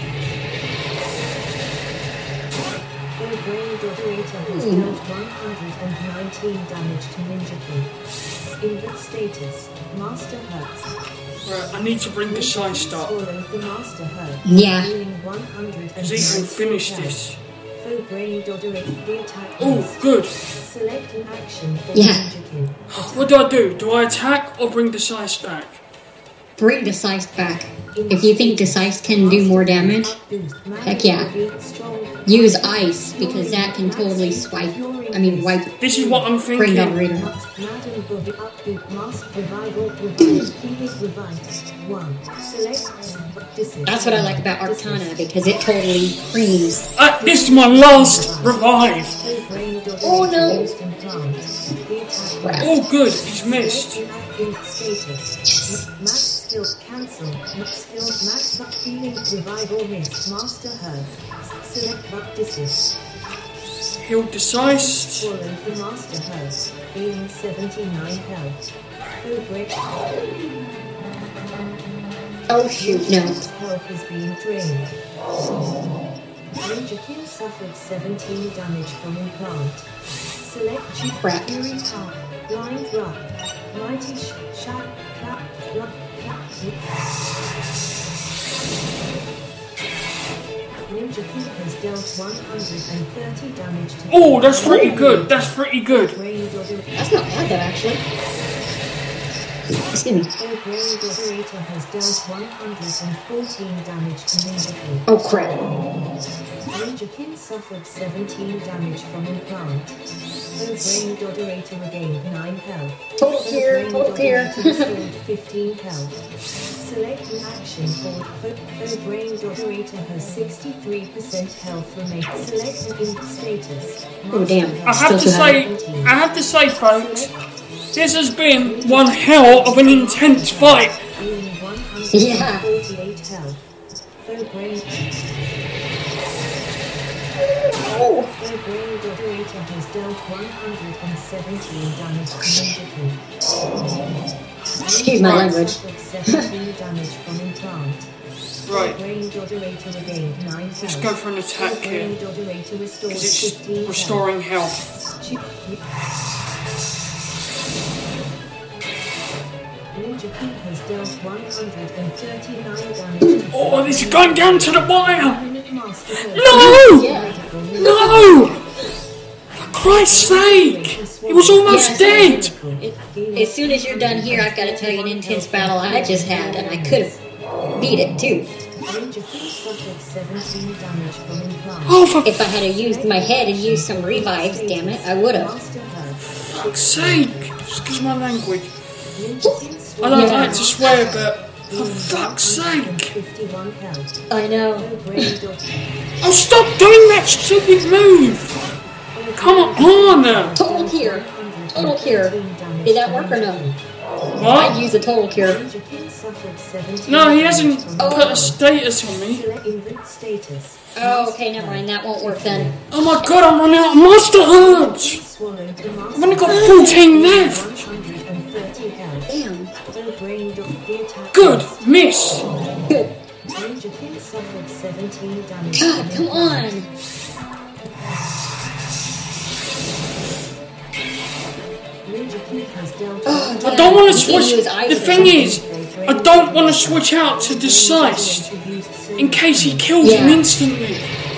Brain Dodorator has dealt one hundred nineteen damage to Ninja King. Invert status. Master Hertz. Right, I need to bring the size up. Swallowed the Master Herb. Yeah. Healing one hundred Because even finish this. Faux Brain Dodorator. The attack. Oh, good. Select an action for Yeah. Ninja King. What do I do? Do I attack or bring the size back? Bring Decisive back. If you think Decisive can do more damage, heck yeah. Use Ice, because that can totally swipe, I mean wipe This is what I'm Brain thinking. Dodorator. That's what I like about Arcana, because it totally creams. Uh, this is my last revive. Oh no! Crap. Oh good, he's missed. Max skill cancel. Max skill max up healing revival miss. Master Herb. Select but desist. He'll decisive. Swallow the Master Herb. Healing seventy-nine health. Oh break. Oh shoot, no. Health is being drained. Ninja King suffered seventeen damage from implant. Select Chief Crap. Fury Power. Blind Rock. Mighty Sh Shot. Clap. Blood. Clap. Ninja King has dealt one hundred thirty damage to. Oh, that's pretty good. That's pretty good. Brain Dodo. That's not bad though, actually. Excuse me. The Brain Operator has dealt one hundred fourteen damage to Ninja King. Oh crap. Ninja King suffered seventeen damage from implant. The Brain Operator regained nine health. Total cure, total cure. restored fifteen health. Select an action for the Brain Operator has sixty-three percent health remaining. Select an ink status. Oh damn. I have to Still say, I have to say, folks, this has been one hell of an intense fight. Yeah. forty-eight health. The Brain Oh. The Brain Operator has dealt one hundred seventeen damage to Ninja King. Excuse my language. seventeen damage from implant. Right. The Brain Operator regained nine health. Let's go for an attack The here. Brain Operator restored Because it's fifteen restoring health. health. Ninja King has dealt one hundred thirty-nine damage to Oh, this is going down to the wire! Master No! Yeah. No! For Christ's sake! He was almost Yeah, dead! As soon as you're done here, I've got to tell you an intense battle I just had, and I could have beat it too. Ninja King suffered seventeen damage from implant. Oh, for If I had used my head and used some revives, damn it, I would have. Master Herb. fuck's sake! Excuse my language. Ninja King I don't Yeah. like to swear, but for fuck's sake! fifty-one health. I know. The Brain Operator. Oh, stop doing that stupid move! Come on! Total cure. Total cure. Did that work or no? What? I'd use a total cure. Ninja King suffered seventeen No, he hasn't damage from put a status on me. Select invent status. Oh, okay, never mind. That won't work then. Oh my god, I'm running out of Master Herbs! Swallowed the master. I've only got fourteen left! one hundred thirty health. Damn. The Brain Operator attack. Good, miss! Good. Ninja King suffered seventeen damage. God, from come implant. on. Ninja King has dealt Oh, I damn. don't want to You can switch. use ice The or thing something. is, I don't want to switch out to Decisive in case he kills him Yeah. instantly.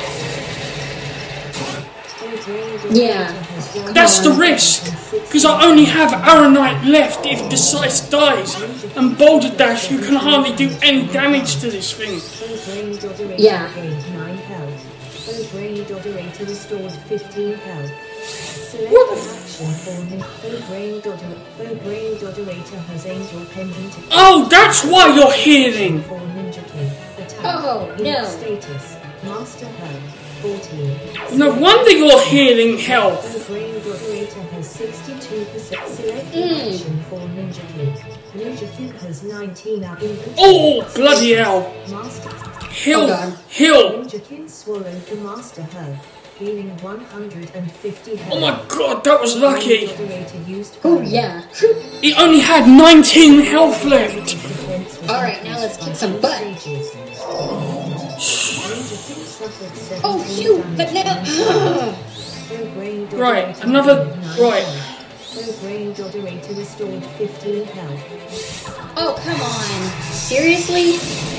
Yeah. That's the risk. Because I only have Aronite left if Decisive dies. And Boulder Dash, you can hardly do any damage to this thing. Yeah. nine health. The Brain Operator restored fifteen health. Select What an the f- action for him. The Brain Operator. The Brain Operator has Angel Pendant. Oh, that's why you're healing. For Ninja King. Attack. Oh, Ink no. Status. Master Herb. fourteen. No wonder you're healing health. The Brain Operator has sixty-two percent. Select Mm. action for Ninja King. Ninja King has nineteen out in Oh, bloody hell. Master. Heal, Oh, God. heal. Ninja King swallowed the Master Herb, healing one hundred fifty health. Oh my god, that was lucky. Brain Operator used Oh, Herb. yeah. He only had nineteen health left. Defense was Alright, now let's kick some butt. stages. Ninja King suffered Oh, seventeen shoot. But damage. now. The Brain Right, Operator another- gained nine right. health. The Brain Operator restored fifteen health. Oh, come on. Seriously?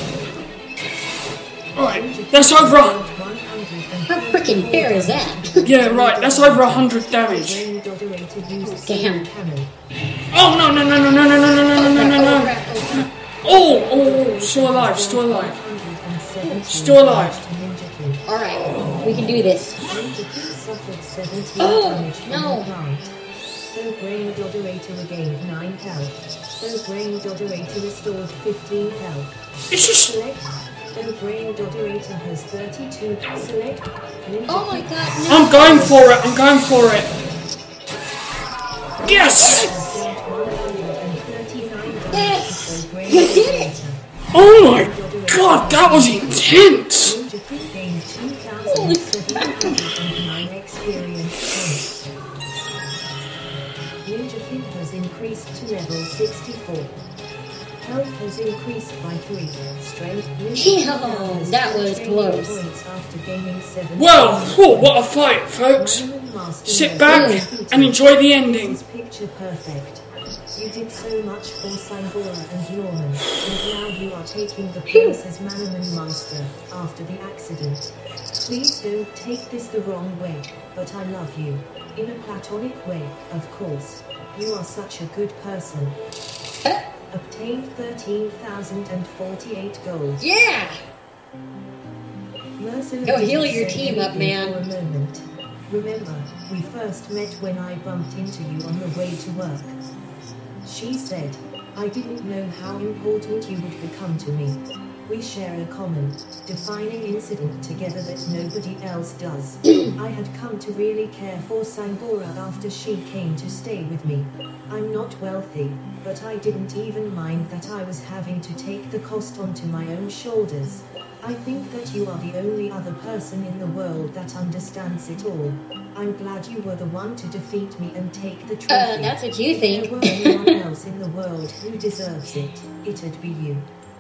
Right, that's over. a- How freaking fair is that? Yeah, right, that's over a hundred damage. Brain Operator used Damn. cannon. Oh no no no no no no no no no no no no Oh, no! crap. Oh, crap. Oh oh, still alive, still alive. Still alive. Alright, we can do this. Oh, no. The Brain Operator regained nine health. The Brain Operator restored fifteen health. It's just Select. The Brain Operator has thirty-two. Select. Ninja Oh my King god, no. I'm going for it. I'm going for it. Yes! dealt one hundred thirty-nine damage Yes! to the Brain You did it! Operator. Oh my god, that was intense. Ninja King gained two thousand seven hundred nine experience points. Ninja King has increased to level sixty-four. Health has increased by three. Strength. Ninja King Damn, now has that ten was training close. points after gaining seven. Well, whew, what a fight, folks. Manual Master Sit Mode back defeated. and enjoy the ending. This is picture perfect. You did so much for Sangora and Norman, and now you are taking the place as Manaman Master after the accident. Please don't take this the wrong way, but I love you. In a platonic way, of course. You are such a good person. Obtained thirteen thousand forty-eight gold. Yeah! Mercer Go heal didn't your say team up, anything man. For a moment. Remember, we first met when I bumped into you on the way to work. She said, I didn't know how important you would become to me. We share a common, defining incident together that nobody else does. I had come to really care for Sangora after she came to stay with me. I'm not wealthy, but I didn't even mind that I was having to take the cost onto my own shoulders. I think that you are the only other person in the world that understands it all. I'm glad you were the one to defeat me and take the trophy. Uh, that's what you If think. there were anyone else in the world who deserves it, it'd be you.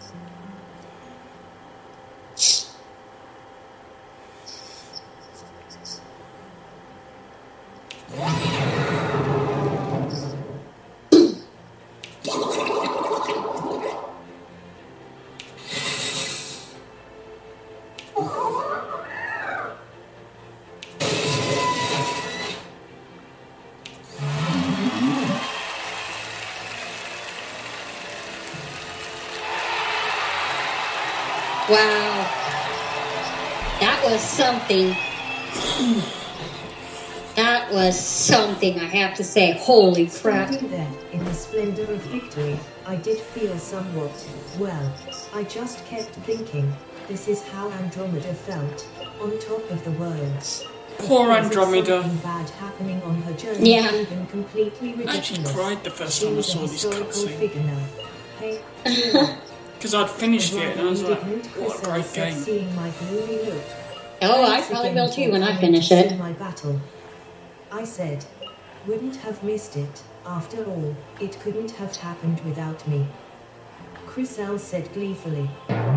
Wow. That was something. That was something, I have to say. Holy crap. Standing there, in the splendor of victory, I did feel somewhat, well, I just kept thinking, this is how Andromeda felt, on top of the world. Poor Was it Andromeda. something bad happening on her journey, Yeah. even completely I ridiculous. actually cried the first She time I was a saw this historical cutscene. figure now. Hey, cheer up. Because I'd finished it and I was like, Indignant what a Crystal great said, game. seeing my gloomy look. Oh, I Thanks probably again will too for when I coming finish to it. see my battle. I said, wouldn't have missed it. After all, it couldn't have happened without me. Chriselle said gleefully.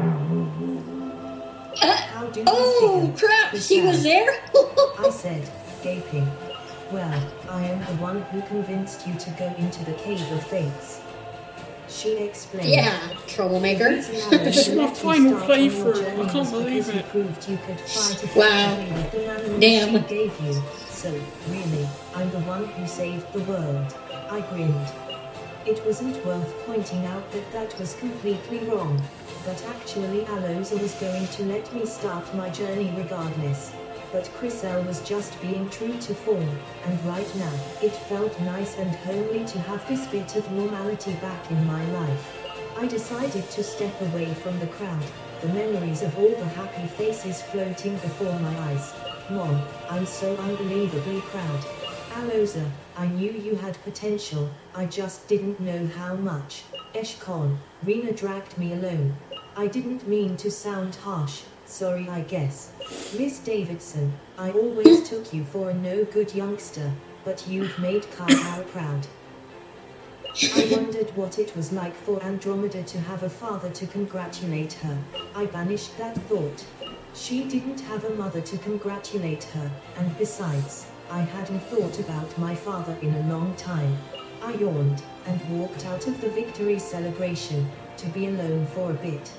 How do you Oh, figure? crap. She was there? I said, gaping. Well, I am the one who convinced you to go into the Cave of Fates. She explained. Yeah, troublemaker. This is my final playthrough. I can't believe it. Proved you could fight Wow. effectively with the animals Damn. she gave you. So, really, I'm the one who saved the world. I grinned. It wasn't worth pointing out that that was completely wrong. But actually Aloza was going to let me start my journey regardless. But Chriselle was just being true to form, and right now, it felt nice and homely to have this bit of normality back in my life. I decided to step away from the crowd, the memories of all the happy faces floating before my eyes. Mom, I'm so unbelievably proud. Aloza, I knew you had potential, I just didn't know how much. Eshkon, Rena dragged me alone. I didn't mean to sound harsh, sorry I guess. Miss Davidson, I always took you for a no-good youngster, but you've made Kyle proud. I wondered what it was like for Andromeda to have a father to congratulate her. I banished that thought. She didn't have a mother to congratulate her, and besides, I hadn't thought about my father in a long time. I yawned, and walked out of the victory celebration, to be alone for a bit.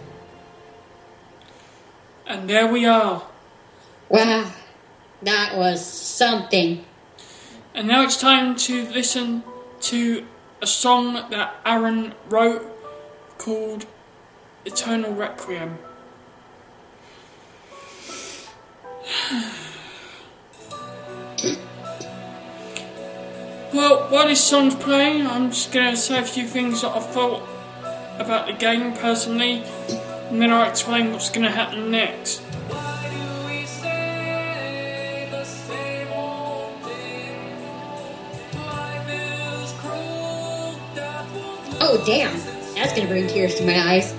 And there we are. Wow. That was something. And now it's time to listen to a song that Aaron wrote called Eternal Requiem. Well, while this song's playing, I'm just going to say a few things that I felt about the game personally, and then I'll explain what's going to happen next. Oh, damn. That's going to bring tears to my eyes.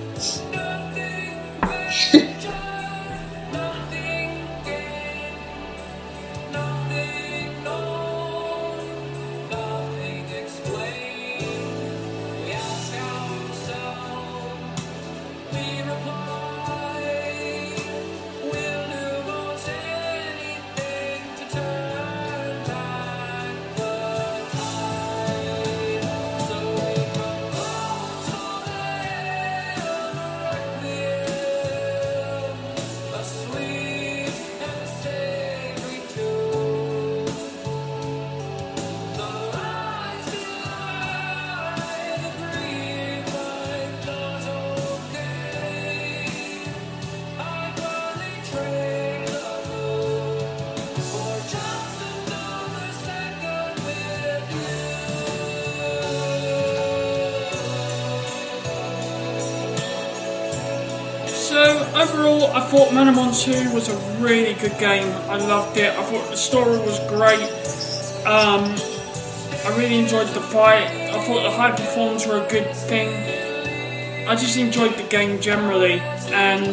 overall, I thought Manamon two was a really good game. I loved it. I thought the story was great. Um, I really enjoyed the fight. I thought the hyperforms were a good thing. I just enjoyed the game generally, and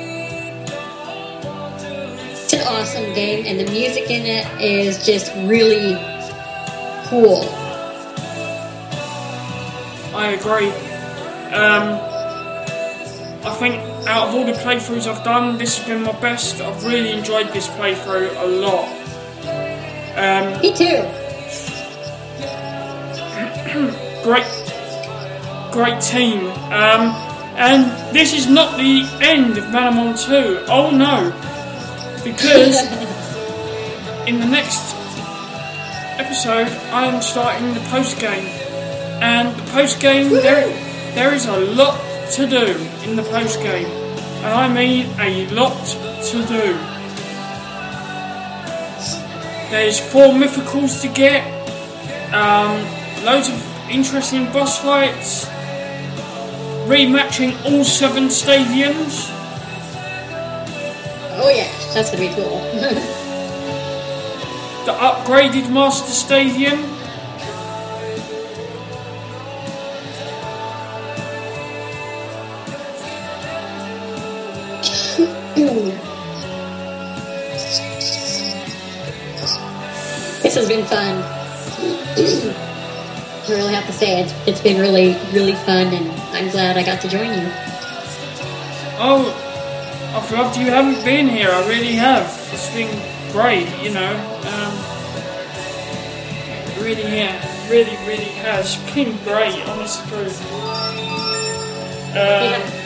it's an awesome game, and the music in it is just really cool. I agree. Um, I think out of all the playthroughs I've done, this has been my best. I've really enjoyed this playthrough a lot. Um, Me too. great, great team. Um, and this is not the end of Manamon two. Oh no, because in the next episode I am starting the post game, and the post game there there is a lot to do in the post game, and I mean a lot to do. There's four mythicals to get, um, loads of interesting boss fights, rematching all seven stadiums. Oh yeah, that's gonna be cool. The upgraded Master Stadium. This has been fun. I really have to say it's it's been really really fun, and I'm glad I got to join you. Oh, I've loved you haven't been here. I really have. It's been great, you know. Um, it really, yeah, really, really has been great. Honest truth. Uh, Yeah.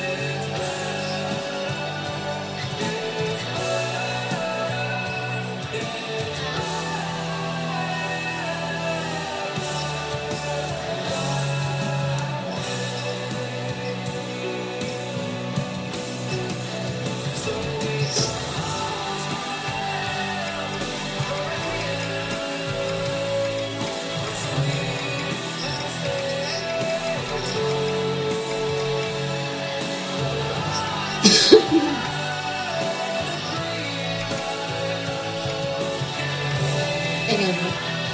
Hang on.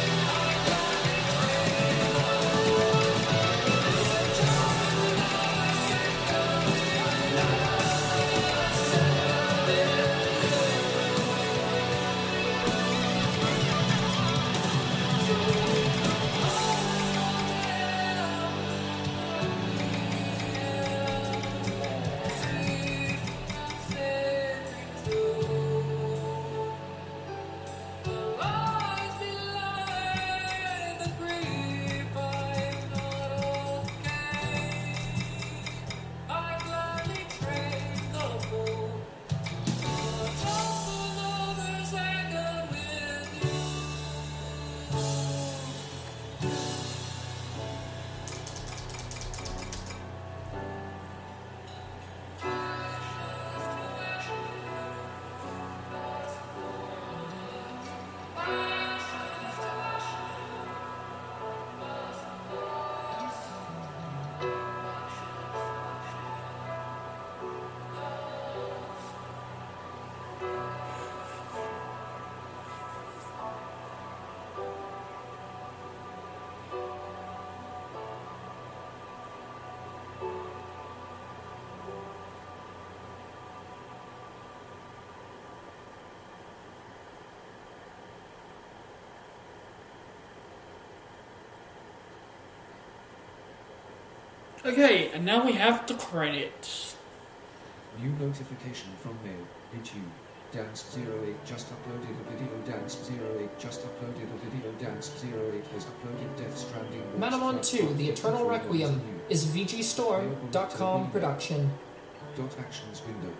okay, and now we have the credits. New notification from mail. YouTube. Dance zero eight just uploaded a video. Dance zero eight just uploaded a video. Dance zero eight has uploaded Death Stranding. Manamon two, The Eternal Requiem, is V G Storm dot com production. Dot actions window.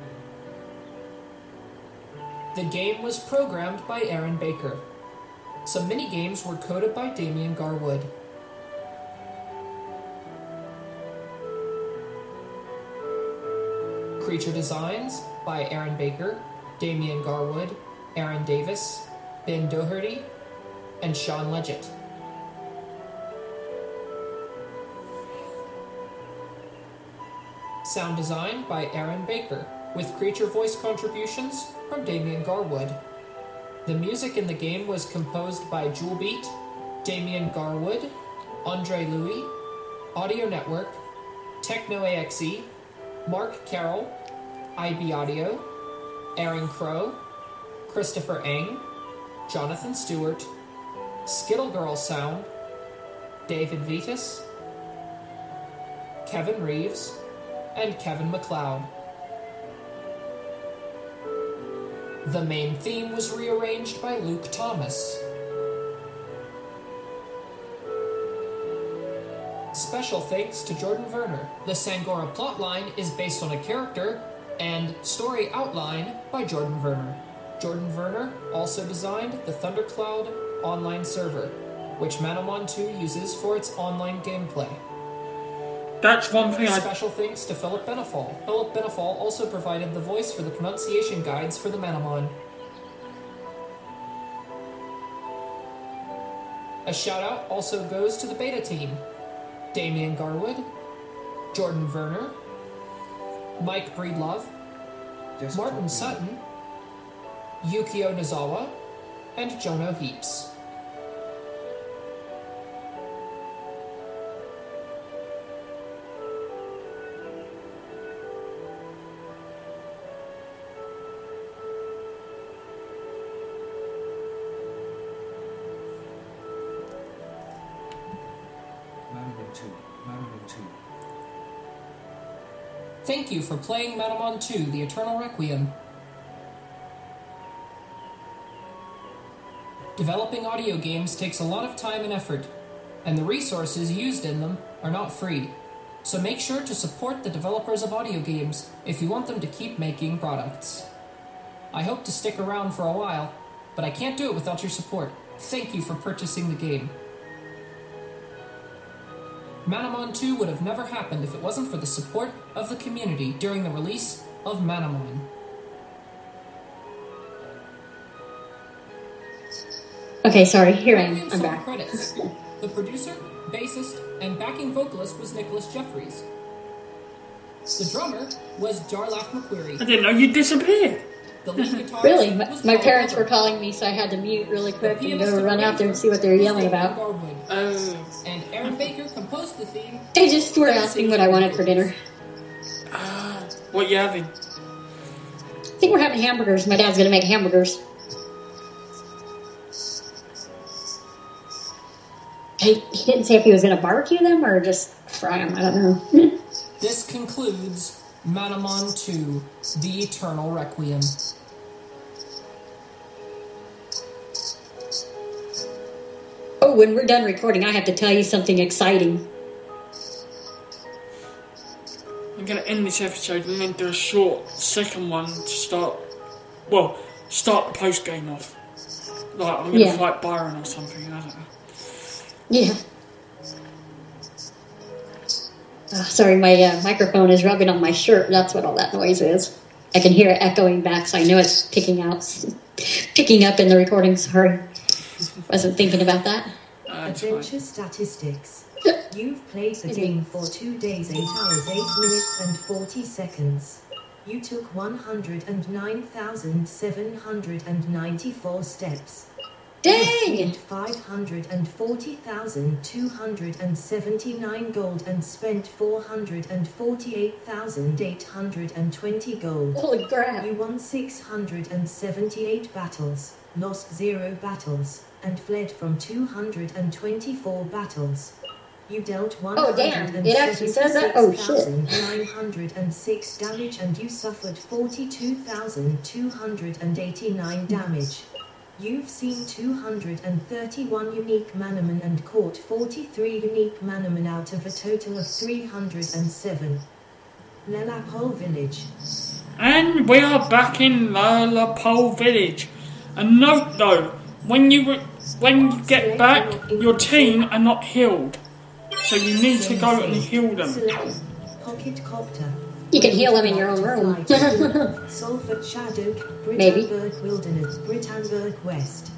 The game was programmed by Aaron Baker. Some mini-games were coded by Damian Garwood. Creature designs by Aaron Baker, Damian Garwood, Aaron Davis, Ben Doherty, and Sean Leggett. Sound design by Aaron Baker, with creature voice contributions from Damien Garwood. The music in the game was composed by Jewelbeat, Damien Garwood, Andre Louis, Audio Network, TechnoAXE, Mark Carroll, I B Audio, Aaron Crow, Christopher Eng, Jonathan Stewart, Skittle Girl Sound, David Vitas, Kevin Reeves, and Kevin MacLeod. The main theme was rearranged by Luke Thomas. Special thanks to Jordan Werner. The Sangora plotline is based on a character and story outline by Jordan Werner. Jordan Werner also designed the Thundercloud online server, which Manamon two uses for its online gameplay. That's one thing I... Special thanks to Philip Benefall. Philip Benefall also provided the voice for the pronunciation guides for the Manamon. A shout out also goes to the beta team. Damien Garwood, Jordan Werner, Mike Breedlove, Martin Sutton, Yukio Nozawa, and Jono Heaps. Thank you for playing Manamon two, The Eternal Requiem. Developing audio games takes a lot of time and effort, and the resources used in them are not free. So make sure to support the developers of audio games if you want them to keep making products. I hope to stick around for a while, but I can't do it without your support. Thank you for purchasing the game. Manamon two would have never happened if it wasn't for the support of the community during the release of Manamon. Okay, sorry, here I am. I'm back. Credits. The producer, bassist, and backing vocalist was Nicholas Jeffries. The drummer was Jarlath McQuarrie. I didn't know you disappeared. The lead guitarist Really? My, was my Carl parents Weber. were calling me, so I had to mute really quick The and pianist go run out there and see what they were was yelling David about. Garwood. Oh. And Aaron Baker composed the theme. They just were asking what I wanted for dinner. Ah, what you having? I think we're having hamburgers. My dad's gonna make hamburgers. He, he didn't say if he was gonna barbecue them or just fry them. I don't know. This concludes Manamon two, The Eternal Requiem. Oh, when we're done recording, I have to tell you something exciting. I'm going to end this episode and then do a short second one to start, well, start the post game off. Like, I'm going to Yeah. fight Byron or something, I don't know. Yeah. Oh, sorry, my uh, microphone is rubbing on my shirt. That's what all that noise is. I can hear it echoing back, so I know it's picking out, picking up in the recording. Sorry. Wasn't thinking about that. Uh, it's fine. Adventure statistics. You've played the game for two days, eight hours, eight minutes and forty seconds. You took one hundred nine thousand seven hundred ninety-four steps. Dang! five hundred forty thousand two hundred seventy-nine gold and spent four hundred forty-eight thousand eight hundred twenty gold. Holy crap. You won six hundred seventy-eight battles, lost zero battles, and fled from two hundred twenty-four battles. You dealt Oh, damn. It actually says that? Oh, shit. nine hundred six damage and you suffered forty-two thousand two hundred eighty-nine damage. You've seen two hundred thirty-one unique Manaman and caught forty-three unique Manaman out of a total of three hundred seven. Lelapole Village. And we are back in Lelapole Village. A note though, when you re- when you get back, your team are not healed. So you need to go and heal them. Select Pocket Copter. You can heal them in your own room. Salford Shadow, Maybe. Britannburg Wilderness, Britannburg West.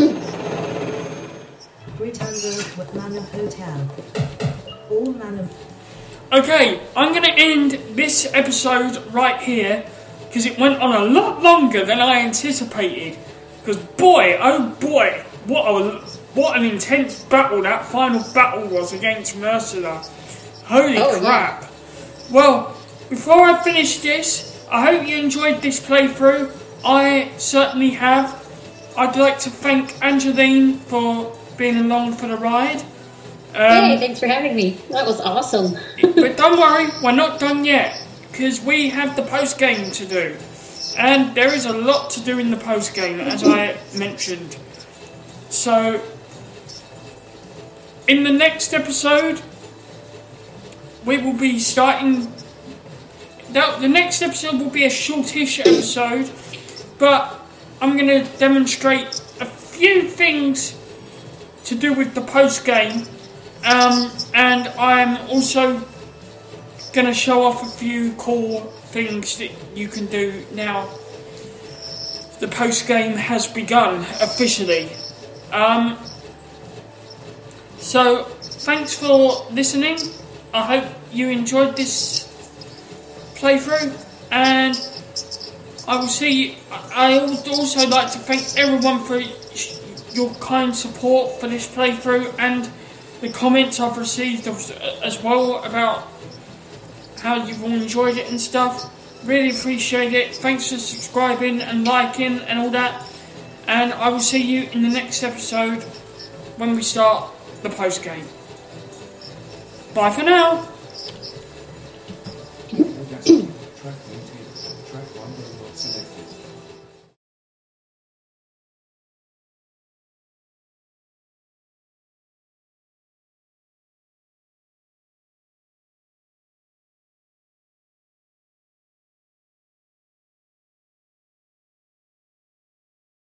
Britannburg Manor Hotel. All Manor. Okay, I'm going to end this episode right here because it went on a lot longer than I anticipated. Because boy, oh boy, what a what an intense battle that final battle was against Mercer. Holy oh, crap! Yeah. Well, before I finish this, I hope you enjoyed this playthrough. I certainly have. I'd like to thank Angeline for being along for the ride. Um, hey, thanks for having me. That was awesome. But don't worry, we're not done yet, because we have the post-game to do. And there is a lot to do in the post-game, as I mentioned. So, in the next episode, we will be starting... The next episode will be a shortish episode, but I'm going to demonstrate a few things to do with the post-game. Um, and I'm also going to show off a few cool things that you can do now. The post-game has begun officially. Um, so, thanks for listening. I hope you enjoyed this playthrough, and I will see. I would also like to thank everyone for your kind support for this playthrough and the comments I've received as well about how you've all enjoyed it and stuff. Really appreciate it. Thanks for subscribing and liking and all that. And I will see you in the next episode when we start the post game. Bye for now.